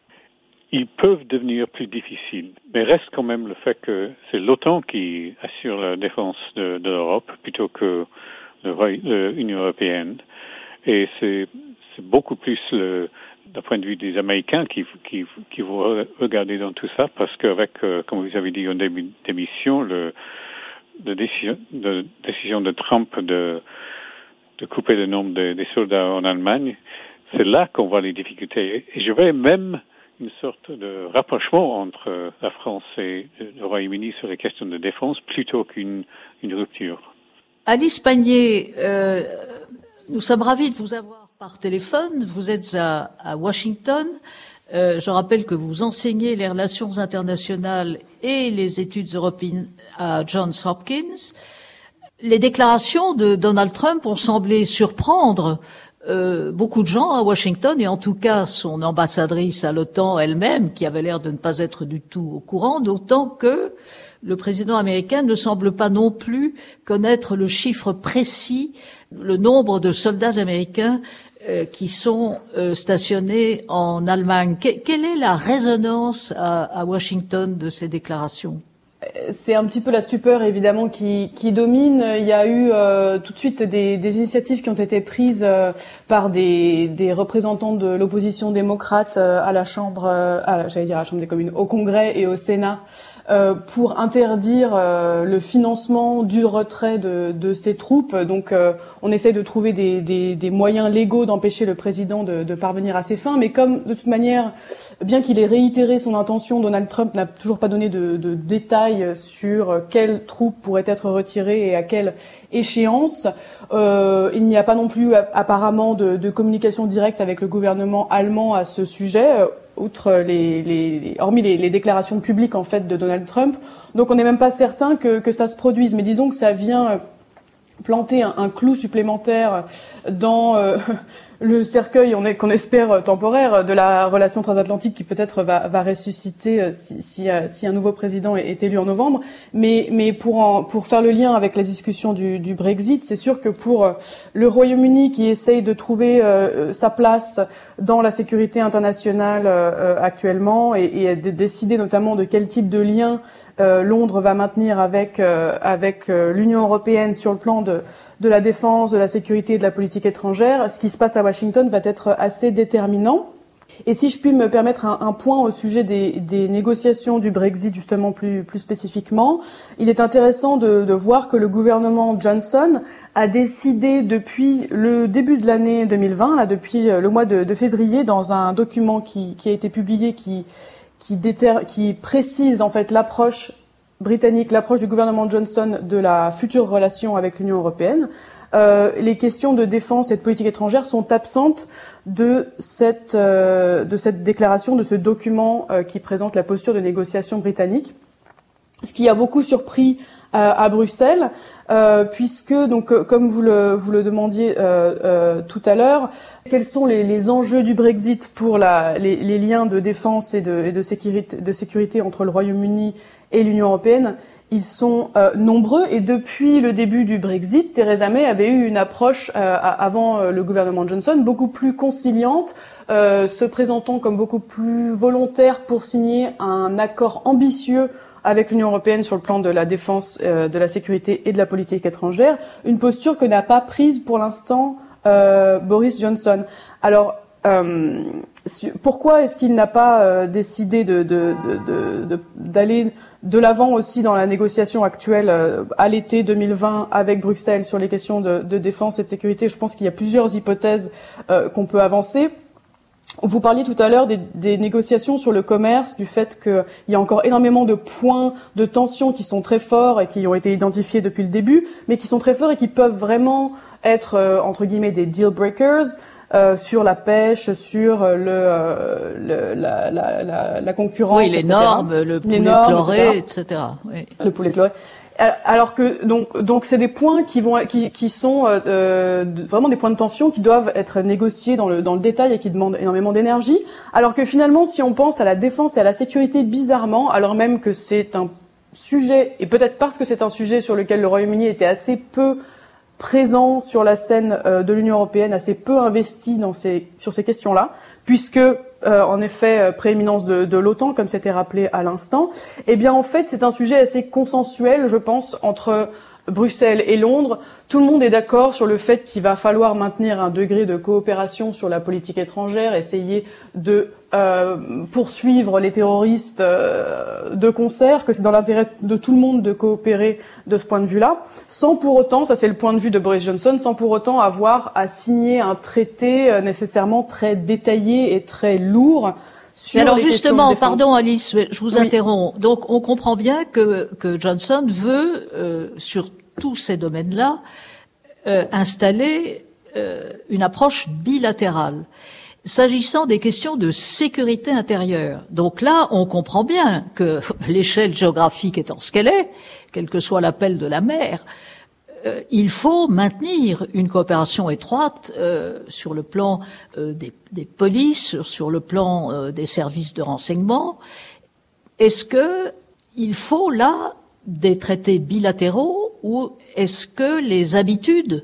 Speaker 3: Ils peuvent devenir plus difficiles, mais reste quand même le fait que c'est l'OTAN qui assure la défense de, de l'Europe plutôt que l'Union européenne. Et c'est, c'est beaucoup plus le d'un point de vue des Américains qui, qui, qui vont regarder dans tout ça, parce qu'avec, euh, comme vous avez dit en début d'émission, le, la décision de, décision de Trump de, de couper le nombre de, des soldats en Allemagne, c'est là qu'on voit les difficultés. Et je vais même une sorte de rapprochement entre la France et le Royaume-Uni sur les questions de défense plutôt qu'une une rupture.
Speaker 2: Alice Pagnier, euh, nous sommes ravis de vous avoir par téléphone. Vous êtes à, à Washington. Euh, je rappelle que vous enseignez les relations internationales et les études européennes à Johns Hopkins. Les déclarations de Donald Trump ont semblé surprendre euh, beaucoup de gens à Washington, et en tout cas son ambassadrice à l'OTAN elle-même, qui avait l'air de ne pas être du tout au courant, d'autant que le président américain ne semble pas non plus connaître le chiffre précis, le nombre de soldats américains euh, qui sont euh, stationnés en Allemagne. Que, quelle est la résonance à, à Washington de ces déclarations?
Speaker 7: C'est un petit peu la stupeur, évidemment, qui, qui domine. Il y a eu euh, tout de suite des, des initiatives qui ont été prises euh, par des, des représentants de l'opposition démocrate euh, à la Chambre, euh, à, j'allais dire à la Chambre des communes, au Congrès et au Sénat, euh, pour interdire euh, le financement du retrait de, de ces troupes. Donc, euh, on essaie de trouver des, des, des moyens légaux d'empêcher le président de, de parvenir à ses fins. Mais comme, de toute manière, bien qu'il ait réitéré son intention, Donald Trump n'a toujours pas donné de, de détails sur quelles troupes pourraient être retirées et à quelle échéance. Euh, il n'y a pas non plus apparemment de, de communication directe avec le gouvernement allemand à ce sujet, outre les, les, hormis les, les déclarations publiques en fait de Donald Trump. Donc on n'est même pas certain que, que ça se produise. Mais disons que ça vient planter un, un clou supplémentaire dans euh, le cercueil, on est qu'on espère temporaire, de la relation transatlantique qui peut-être va, va ressusciter si, si, si un nouveau président est, est élu en novembre. Mais, mais pour en, pour faire le lien avec la discussion du, du Brexit, c'est sûr que pour le Royaume-Uni qui essaye de trouver euh, sa place dans la sécurité internationale euh, actuellement et, et de décider notamment de quel type de lien euh, Londres va maintenir avec euh, avec euh, l'Union européenne sur le plan de de la défense, de la sécurité et de la politique étrangère, ce qui se passe à Washington va être assez déterminant. Et si je puis me permettre un, un point au sujet des, des négociations du Brexit, justement plus, plus spécifiquement, il est intéressant de, de voir que le gouvernement Johnson a décidé depuis le début de l'année deux mille vingt, là, depuis le mois de, de février, dans un document qui, qui a été publié, qui, qui, déter, qui précise en fait l'approche britannique, l'approche du gouvernement Johnson de la future relation avec l'Union européenne. Euh, les questions de défense et de politique étrangère sont absentes de cette euh, de cette déclaration, de ce document euh, qui présente la posture de négociation britannique. Ce qui a beaucoup surpris euh, à Bruxelles, euh, puisque donc euh, comme vous le vous le demandiez euh, euh, tout à l'heure, quels sont les, les enjeux du Brexit pour la les, les liens de défense et de, et de sécurité de sécurité entre le Royaume-Uni et l'Union européenne? Ils sont euh, nombreux et depuis le début du Brexit, Theresa May avait eu une approche euh, avant euh, le gouvernement Johnson beaucoup plus conciliante, euh, se présentant comme beaucoup plus volontaire pour signer un accord ambitieux avec l'Union européenne sur le plan de la défense, euh, de la sécurité et de la politique étrangère, une posture que n'a pas prise pour l'instant euh, Boris Johnson. Alors, euh, pourquoi est-ce qu'il n'a pas euh, décidé de, de, de, de, de, d'aller de l'avant aussi dans la négociation actuelle euh, à l'été deux mille vingt avec Bruxelles sur les questions de, de défense et de sécurité? Je pense qu'il y a plusieurs hypothèses euh, qu'on peut avancer. Vous parliez tout à l'heure des, des négociations sur le commerce, du fait qu'il y a encore énormément de points de tension qui sont très forts et qui ont été identifiés depuis le début, mais qui sont très forts et qui peuvent vraiment être, euh, entre guillemets, des deal breakers. Euh, sur la pêche, sur le, euh, le la, la, la, la concurrence,
Speaker 2: oui, les
Speaker 7: et cetera.
Speaker 2: Normes, le poulet
Speaker 7: normes,
Speaker 2: chloré, et cetera. Oui.
Speaker 7: Le poulet chloré. Alors que donc donc c'est des points qui vont qui qui sont euh, vraiment des points de tension qui doivent être négociés dans le dans le détail et qui demandent énormément d'énergie. Alors que finalement, si on pense à la défense et à la sécurité bizarrement, alors même que c'est un sujet et peut-être parce que c'est un sujet sur lequel le Royaume-Uni était assez peu présent sur la scène euh, de l'Union européenne, assez peu investi dans ces, sur ces questions-là, puisque, euh, en effet, euh, prééminence de, de l'OTAN, comme c'était rappelé à l'instant, eh bien, en fait, c'est un sujet assez consensuel, je pense, entre Bruxelles et Londres. Tout le monde est d'accord sur le fait qu'il va falloir maintenir un degré de coopération sur la politique étrangère, essayer de euh, poursuivre les terroristes euh, de concert, que c'est dans l'intérêt de tout le monde de coopérer de ce point de vue-là, sans pour autant, ça c'est le point de vue de Boris Johnson, sans pour autant avoir à signer un traité euh, nécessairement très détaillé et très lourd.
Speaker 2: Mais alors justement, pardon Alice, je vous
Speaker 7: oui.
Speaker 2: interromps. Donc on comprend bien que, que Johnson veut, euh, sur tous ces domaines-là, euh, installer euh, une approche bilatérale. S'agissant des questions de sécurité intérieure, donc là, on comprend bien que l'échelle géographique étant ce qu'elle est, quel que soit l'appel de la mer, euh, il faut maintenir une coopération étroite euh, sur le plan euh, des, des polices, sur le plan euh, des services de renseignement. Est-ce que il faut là des traités bilatéraux ou est-ce que les habitudes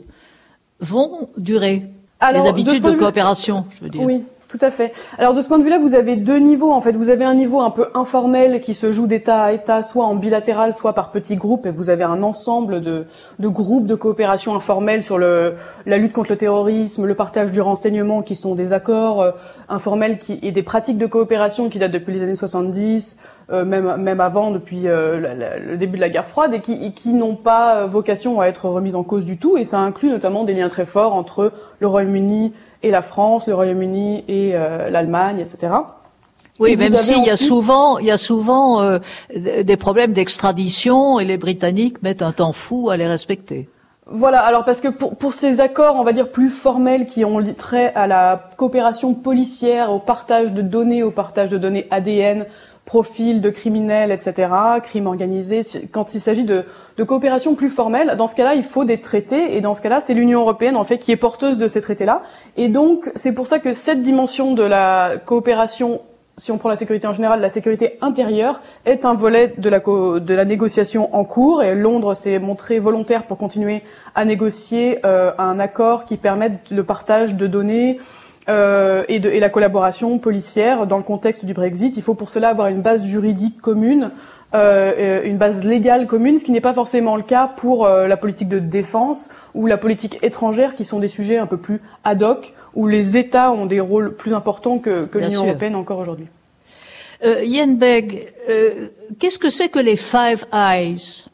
Speaker 2: vont durer? Alors, les habitudes de, de coopération, je veux dire.
Speaker 7: Oui, tout à fait. Alors, de ce point de vue-là, vous avez deux niveaux. En fait, vous avez un niveau un peu informel qui se joue d'État à État, soit en bilatéral, soit par petits groupes. Et vous avez un ensemble de, de groupes de coopération informels sur le, la lutte contre le terrorisme, le partage du renseignement, qui sont des accords euh, informels qui, et des pratiques de coopération qui datent depuis les années soixante-dix, euh, même, même avant, depuis euh, la, la, le début de la guerre froide, et qui, et qui n'ont pas vocation à être remises en cause du tout. Et ça inclut notamment des liens très forts entre le Royaume-Uni et la France, le Royaume-Uni et euh, l'Allemagne, et cetera.
Speaker 2: Oui, même s'il ensuite... y a souvent, il y a souvent euh, des problèmes d'extradition et les Britanniques mettent un temps fou à les respecter.
Speaker 7: Voilà, alors parce que pour, pour ces accords, on va dire plus formels, qui ont trait à la coopération policière, au partage de données, au partage de données A D N, profils de criminels, et cetera, crimes organisés. Quand il s'agit de, de coopération plus formelle, dans ce cas-là, il faut des traités, et dans ce cas-là, c'est l'Union européenne, en fait, qui est porteuse de ces traités-là. Et donc, c'est pour ça que cette dimension de la coopération, si on prend la sécurité en général, la sécurité intérieure est un volet de la, co- de la négociation en cours, et Londres s'est montré volontaire pour continuer à négocier euh, un accord qui permette le partage de données, Euh, et, de, et la collaboration policière dans le contexte du Brexit. Il faut pour cela avoir une base juridique commune, euh, une base légale commune, ce qui n'est pas forcément le cas pour euh, la politique de défense ou la politique étrangère, qui sont des sujets un peu plus ad hoc, où les États ont des rôles plus importants que, que l'Union européenne encore aujourd'hui.
Speaker 2: Euh, Yen Beg, euh, qu'est-ce que c'est que les Five Eyes?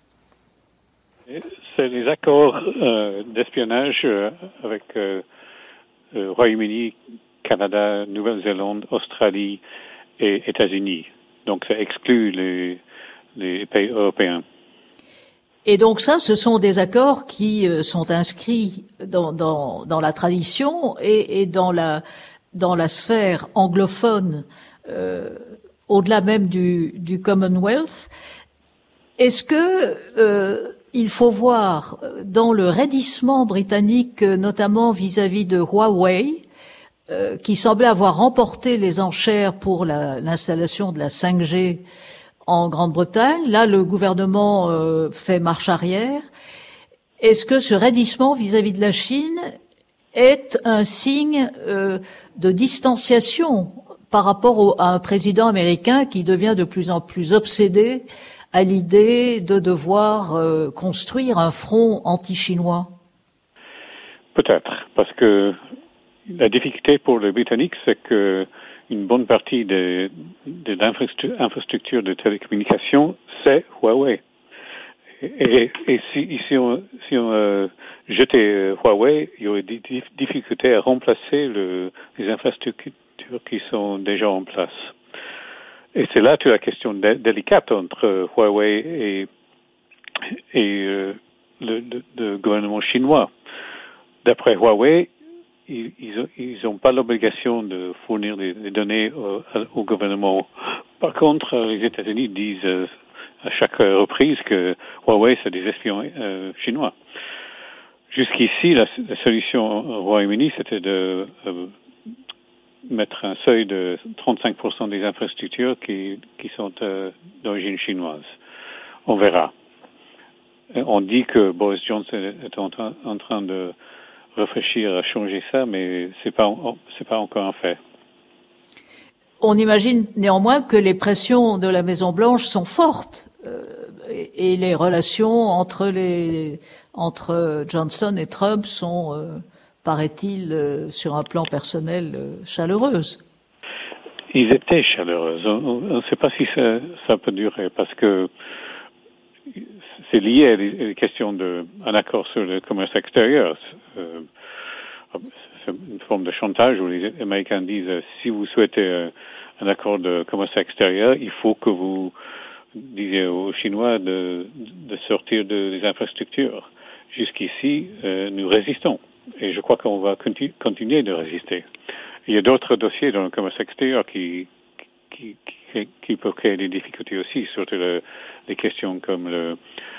Speaker 3: C'est les accords euh, d'espionnage euh, avec euh, le Royaume-Uni, Canada, Nouvelle-Zélande, Australie et États-Unis. Donc ça exclut les, les pays européens.
Speaker 2: Et donc ça, ce sont des accords qui euh, sont inscrits dans, dans, dans la tradition et, et dans la, dans la sphère anglophone, euh, au-delà même du, du Commonwealth. Est-ce que euh, il faut voir dans le raidissement britannique, notamment vis-à-vis de Huawei, euh, qui semblait avoir remporté les enchères pour la, l'installation de la cinq G en Grande-Bretagne, là le gouvernement euh, fait marche arrière. Est-ce que ce raidissement vis-à-vis de la Chine est un signe euh, de distanciation par rapport au, à un président américain qui devient de plus en plus obsédé à l'idée de devoir euh, construire un front anti-chinois?
Speaker 3: Peut-être, parce que la difficulté pour les Britanniques, c'est que une bonne partie de, de l'infrastructure de télécommunications, c'est Huawei. Et, et si, si on, si on euh, jetait Huawei, il y aurait des difficultés à remplacer le, les infrastructures qui sont déjà en place. Et c'est là toute la question dé- délicate entre Huawei et, et euh, le, le, le gouvernement chinois. D'après Huawei, ils ils n'ont pas l'obligation de fournir des, des données au, au gouvernement. Par contre, les États-Unis disent euh, à chaque reprise que Huawei, c'est des espions euh, chinois. Jusqu'ici, la, la solution au Royaume-Uni, c'était de euh, mettre un seuil de trente-cinq pour cent des infrastructures qui, qui sont euh, d'origine chinoise. On verra. On dit que Boris Johnson est en, tra- en train de réfléchir à changer ça, mais c'est pas, c'est pas encore un fait.
Speaker 2: On imagine néanmoins que les pressions de la Maison-Blanche sont fortes euh, et, et les relations entre les entre Johnson et Trump sont, euh, paraît-il, euh, sur un plan personnel, euh, chaleureuses.
Speaker 3: Ils étaient chaleureux. On ne sait pas si ça, ça peut durer parce que c'est lié à des questions de un accord sur le commerce extérieur. Euh, c'est une forme de chantage où les Américains disent euh, si vous souhaitez euh, un accord de commerce extérieur, il faut que vous disiez aux Chinois de, de sortir de, des infrastructures. Jusqu'ici, euh, nous résistons et je crois qu'on va continu, continuer de résister. Il y a d'autres dossiers dans le commerce extérieur qui qui, qui, qui peuvent créer des difficultés aussi, surtout le, les questions comme le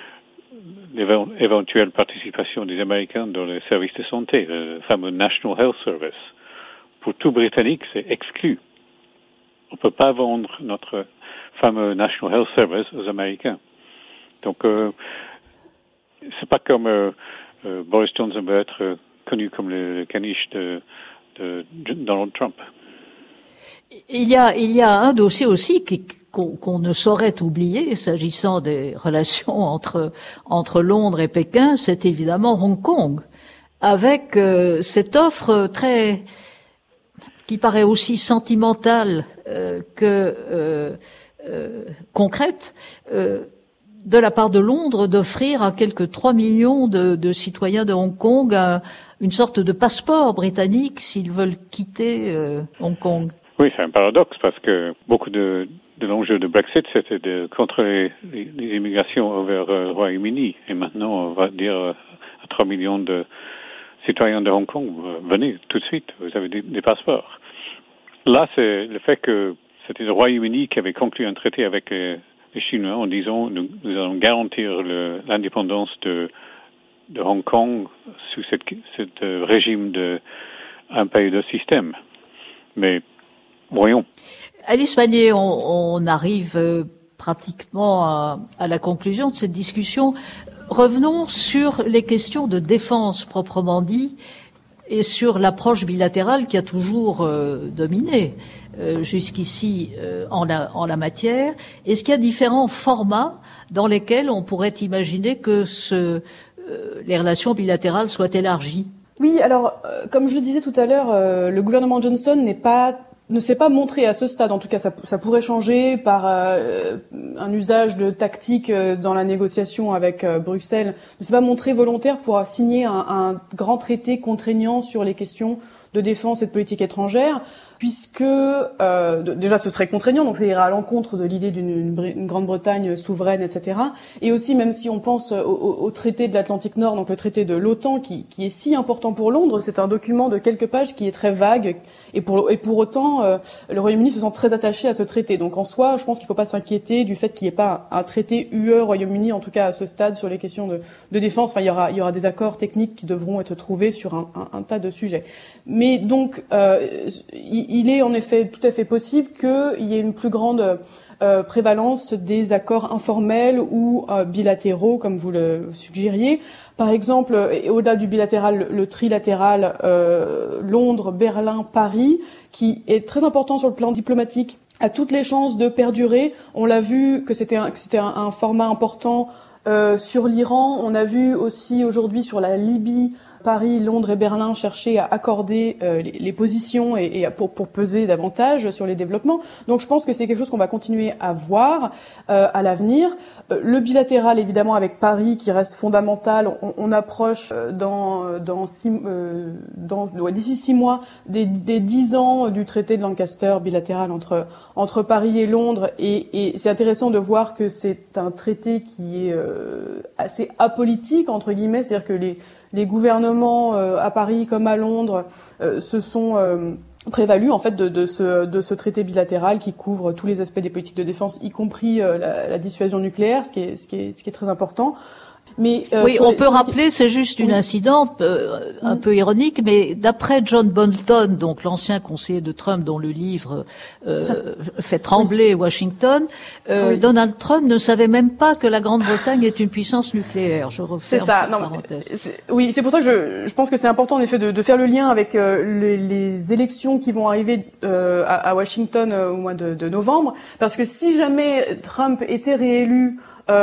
Speaker 3: l'éventuelle participation des Américains dans les services de santé, le fameux National Health Service. Pour tout Britannique, c'est exclu. On ne peut pas vendre notre fameux National Health Service aux Américains. Donc, euh, c'est pas comme euh, euh, Boris Johnson veut être euh, connu comme le, le caniche de, de Donald Trump.
Speaker 2: Il y a, il y a un dossier aussi qui, qu'on, qu'on ne saurait oublier, s'agissant des relations entre, entre Londres et Pékin, c'est évidemment Hong Kong, avec euh, cette offre très, qui paraît aussi sentimentale euh, que euh, euh, concrète, euh, de la part de Londres d'offrir à quelques trois millions de, de citoyens de Hong Kong un, une sorte de passeport britannique s'ils veulent quitter euh, Hong Kong.
Speaker 3: Oui, c'est un paradoxe parce que beaucoup de, de l'enjeu de Brexit, c'était de contrôler les, les immigrations vers le euh, Royaume-Uni. Et maintenant, on va dire euh, à trois millions de citoyens de Hong Kong, euh, venez tout de suite, vous avez des, des passeports. Là, c'est le fait que c'était le Royaume-Uni qui avait conclu un traité avec les, les Chinois en disant nous, nous allons garantir le, l'indépendance de, de Hong Kong sous cette, cette euh, régime de un pays de système. Mais voyons.
Speaker 2: Alice Magnier, on, on arrive euh, pratiquement à, à la conclusion de cette discussion. Revenons sur les questions de défense proprement dit et sur l'approche bilatérale qui a toujours euh, dominé euh, jusqu'ici euh, en, la, en la matière. Est-ce qu'il y a différents formats dans lesquels on pourrait imaginer que ce, euh, les relations bilatérales soient élargies?
Speaker 7: Oui, alors, euh, comme je le disais tout à l'heure, euh, le gouvernement Johnson n'est pas ne s'est pas montré à ce stade, en tout cas ça, ça pourrait changer par euh, un usage de tactique euh, dans la négociation avec euh, Bruxelles, ne s'est pas montré volontaire pour signer un, un grand traité contraignant sur les questions de défense et de politique étrangère, puisque euh, déjà ce serait contraignant, donc ça irait à l'encontre de l'idée d'une une, une Grande-Bretagne souveraine, et cetera. Et aussi, même si on pense au, au, au traité de l'Atlantique Nord, donc le traité de l'OTAN, qui, qui est si important pour Londres, c'est un document de quelques pages qui est très vague, et pour, et pour autant, euh, le Royaume-Uni se sent très attaché à ce traité. Donc en soi, je pense qu'il ne faut pas s'inquiéter du fait qu'il n'y ait pas un, un traité U E Royaume-Uni, en tout cas à ce stade, sur les questions de, de défense. Enfin, il y aura, il y aura des accords techniques qui devront être trouvés sur un, un, un tas de sujets. Mais donc, euh, il est en effet tout à fait possible qu'il y ait une plus grande euh, prévalence des accords informels ou euh, bilatéraux, comme vous le suggériez. Par exemple, au-delà du bilatéral, le, le trilatéral euh, Londres, Berlin, Paris, qui est très important sur le plan diplomatique, a toutes les chances de perdurer. On l'a vu que c'était un, que c'était un, un format important euh, sur l'Iran. On a vu aussi aujourd'hui sur la Libye, Paris, Londres et Berlin chercher à accorder euh, les, les positions et, et pour, pour peser davantage sur les développements. Donc je pense que c'est quelque chose qu'on va continuer à voir euh, à l'avenir. Euh, le bilatéral, évidemment, avec Paris, qui reste fondamental. On, on approche euh, dans, dans, six, euh, dans ouais, d'ici six mois des, des dix ans du traité de Lancaster bilatéral entre entre Paris et Londres. Et, et c'est intéressant de voir que c'est un traité qui est euh, assez apolitique entre guillemets, c'est-à-dire que les Les gouvernements euh, à Paris comme à Londres euh, se sont euh, prévalus en fait de, de, ce, de ce traité bilatéral qui couvre tous les aspects des politiques de défense, y compris euh, la, la dissuasion nucléaire, ce qui est, ce qui est, ce qui est très important. Mais, euh,
Speaker 2: oui, on
Speaker 7: les,
Speaker 2: peut rappeler, les... c'est juste une oui. incidente euh, un mmh. peu ironique, mais d'après John Bolton, donc l'ancien conseiller de Trump dont le livre euh, fait trembler oui. Washington, euh, oui. Donald Trump ne savait même pas que la Grande-Bretagne est une puissance nucléaire. Je referme
Speaker 7: c'est ça.
Speaker 2: cette
Speaker 7: non,
Speaker 2: parenthèse.
Speaker 7: C'est, oui, c'est pour ça que je, je pense que c'est important en effet de, de faire le lien avec euh, les, les élections qui vont arriver euh, à, à Washington euh, au mois de, de novembre, parce que si jamais Trump était réélu,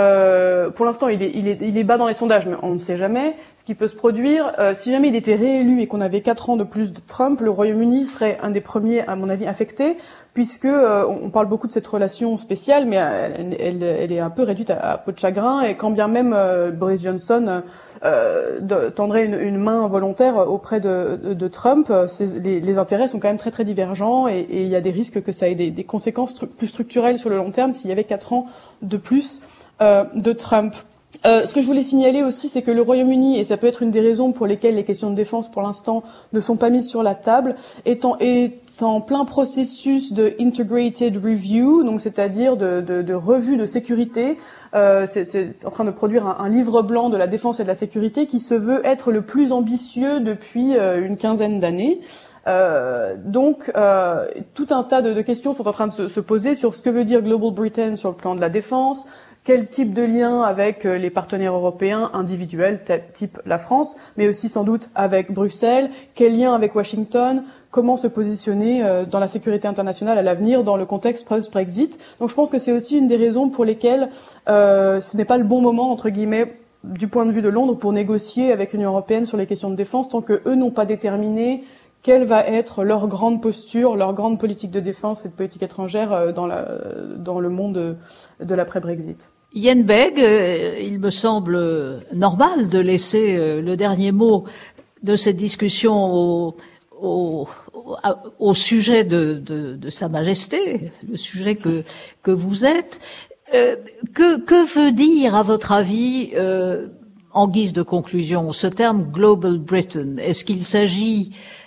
Speaker 7: Euh, pour l'instant, il est, il est, il est bas dans les sondages, mais on ne sait jamais ce qui peut se produire. Euh, si jamais il était réélu et qu'on avait quatre ans de plus de Trump, le Royaume-Uni serait un des premiers, à mon avis, affectés, puisque euh, on parle beaucoup de cette relation spéciale, mais elle, elle, elle est un peu réduite à, à peau de chagrin. Et quand bien même euh, Boris Johnson euh, de, tendrait une, une main volontaire auprès de, de, de Trump, les, les intérêts sont quand même très très divergents, et, et il y a des risques que ça ait des, des conséquences stru- plus structurelles sur le long terme s'il y avait quatre ans de plus Euh, de Trump. Euh, ce que je voulais signaler aussi, c'est que le Royaume-Uni, et ça peut être une des raisons pour lesquelles les questions de défense, pour l'instant, ne sont pas mises sur la table, est en, est en plein processus de integrated review, donc c'est-à-dire de, de, de revue de sécurité. Euh, c'est, c'est en train de produire un, un livre blanc de la défense et de la sécurité qui se veut être le plus ambitieux depuis euh, une quinzaine d'années. Euh, donc, euh, tout un tas de, de questions sont en train de se, se poser sur ce que veut dire Global Britain sur le plan de la défense. Quel type de lien avec les partenaires européens individuels, type la France, mais aussi sans doute avec Bruxelles? Quel lien avec Washington? Comment se positionner dans la sécurité internationale à l'avenir dans le contexte post-Brexit? Donc je pense que c'est aussi une des raisons pour lesquelles euh, ce n'est pas le bon moment, entre guillemets, du point de vue de Londres, pour négocier avec l'Union européenne sur les questions de défense, tant que eux n'ont pas déterminé quelle va être leur grande posture, leur grande politique de défense et de politique étrangère dans, la, dans le monde de l'après-Brexit.
Speaker 2: Yen Beg, euh, il me semble normal de laisser euh, le dernier mot de cette discussion au, au, au, au sujet de, de, de Sa Majesté, le sujet que, que vous êtes. Euh, que, que veut dire, à votre avis, euh, en guise de conclusion, ce terme Global Britain? Est-ce qu'il s'agit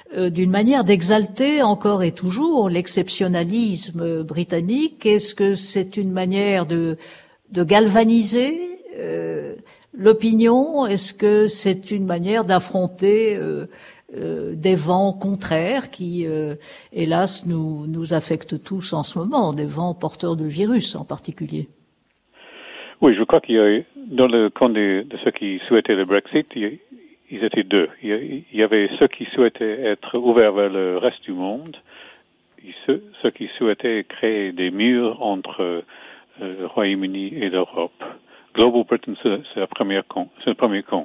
Speaker 2: euh, d'une manière d'exalter encore et toujours l'exceptionnalisme britannique? Est-ce que c'est une manière de, de galvaniser euh, l'opinion? Est-ce que c'est une manière d'affronter euh, euh, des vents contraires qui, euh, hélas, nous, nous affectent tous en ce moment, des vents porteurs de virus en particulier?
Speaker 3: Oui, je crois qu'il y a, dans le camp de, de ceux qui souhaitaient le Brexit, il, ils étaient deux. Il y avait ceux qui souhaitaient être ouverts vers le reste du monde, et ceux, ceux qui souhaitaient créer des murs entre euh, le Royaume-Uni et l'Europe. Global Britain, c'est, la première camp, c'est le premier camp.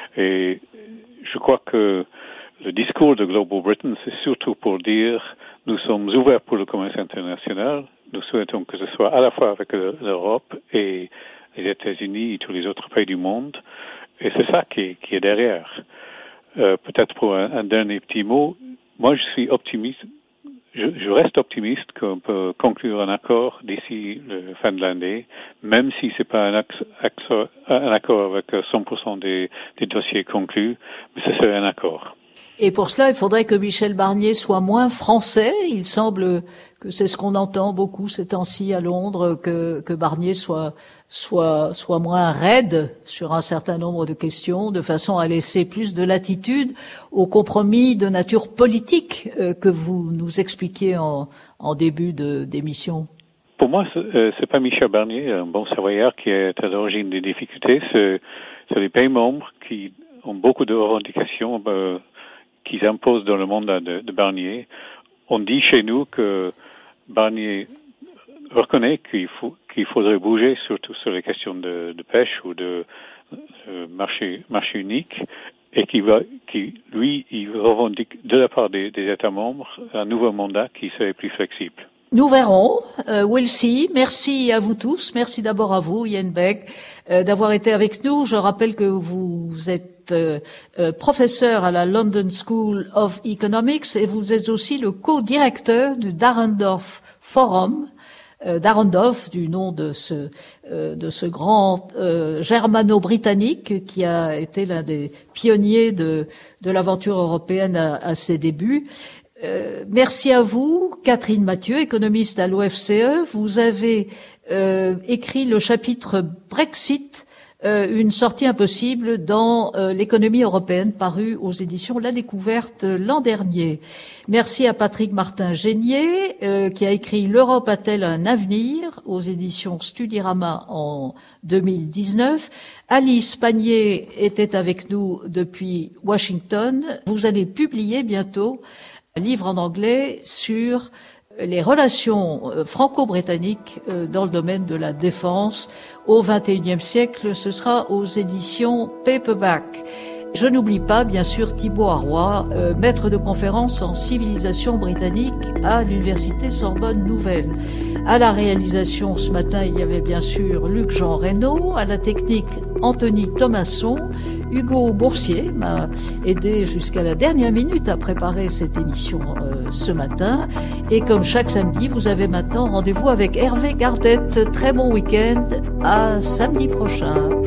Speaker 3: Et je crois que le discours de Global Britain, c'est surtout pour dire nous sommes ouverts pour le commerce international, nous souhaitons que ce soit à la fois avec l'Europe et les États-Unis et tous les autres pays du monde. Et c'est ça qui est, qui est derrière. Euh, peut-être pour un, un dernier petit mot, moi je suis optimiste, je, je reste optimiste qu'on peut conclure un accord d'ici la fin de l'année, même si c'est pas un, axe, axe, un accord avec cent pour cent des, des dossiers conclus, mais ce serait un accord.
Speaker 2: Et pour cela, il faudrait que Michel Barnier soit moins français. Il semble que c'est ce qu'on entend beaucoup ces temps-ci à Londres, que, que Barnier soit, soit, soit moins raide sur un certain nombre de questions, de façon à laisser plus de latitude aux compromis de nature politique euh, que vous nous expliquiez en, en début de, d'émission.
Speaker 3: Pour moi, c'est, euh, c'est pas Michel Barnier, un bon savoyard, qui est à l'origine des difficultés. C'est, c'est les pays membres qui ont beaucoup de revendications euh, qu'ils imposent dans le mandat de, de Barnier. On dit chez nous que Barnier reconnaît qu'il faut, qu'il faudrait bouger, surtout sur les questions de, de pêche ou de euh, marché, marché unique, et qu'il va, qui, lui, il revendique de la part des, des États membres un nouveau mandat qui serait plus flexible.
Speaker 2: Nous verrons. Euh, we'll see. Merci à vous tous. Merci d'abord à vous, Ian Beck, euh, d'avoir été avec nous. Je rappelle que vous êtes euh, euh, professeur à la London School of Economics et vous êtes aussi le co-directeur du Dahrendorf Forum. Euh, Dahrendorf, du nom de ce euh, de ce grand euh, germano-britannique qui a été l'un des pionniers de de l'aventure européenne à, à ses débuts. Euh, merci à vous, Catherine Mathieu, économiste à l'O F C E. Vous avez euh, écrit le chapitre Brexit, euh, une sortie impossible dans euh, l'économie européenne, paru aux éditions La Découverte l'an dernier. Merci à Patrick Martin-Génier, euh, qui a écrit L'Europe a-t-elle un avenir aux éditions Studirama en deux mille dix-neuf. Alice Panier était avec nous depuis Washington. Vous allez publier bientôt un livre en anglais sur les relations franco-britanniques dans le domaine de la défense au vingt et unième siècle. Ce sera aux éditions Paperback. Je n'oublie pas, bien sûr, Thibaut Arroy, euh, maître de conférence en civilisation britannique à l'université Sorbonne Nouvelle. À la réalisation ce matin, il y avait bien sûr Luc-Jean Reynaud, à la technique Anthony Thomasson. Hugo Boursier m'a aidé jusqu'à la dernière minute à préparer cette émission euh, ce matin. Et comme chaque samedi, vous avez maintenant rendez-vous avec Hervé Gardette. Très bon week-end, à samedi prochain.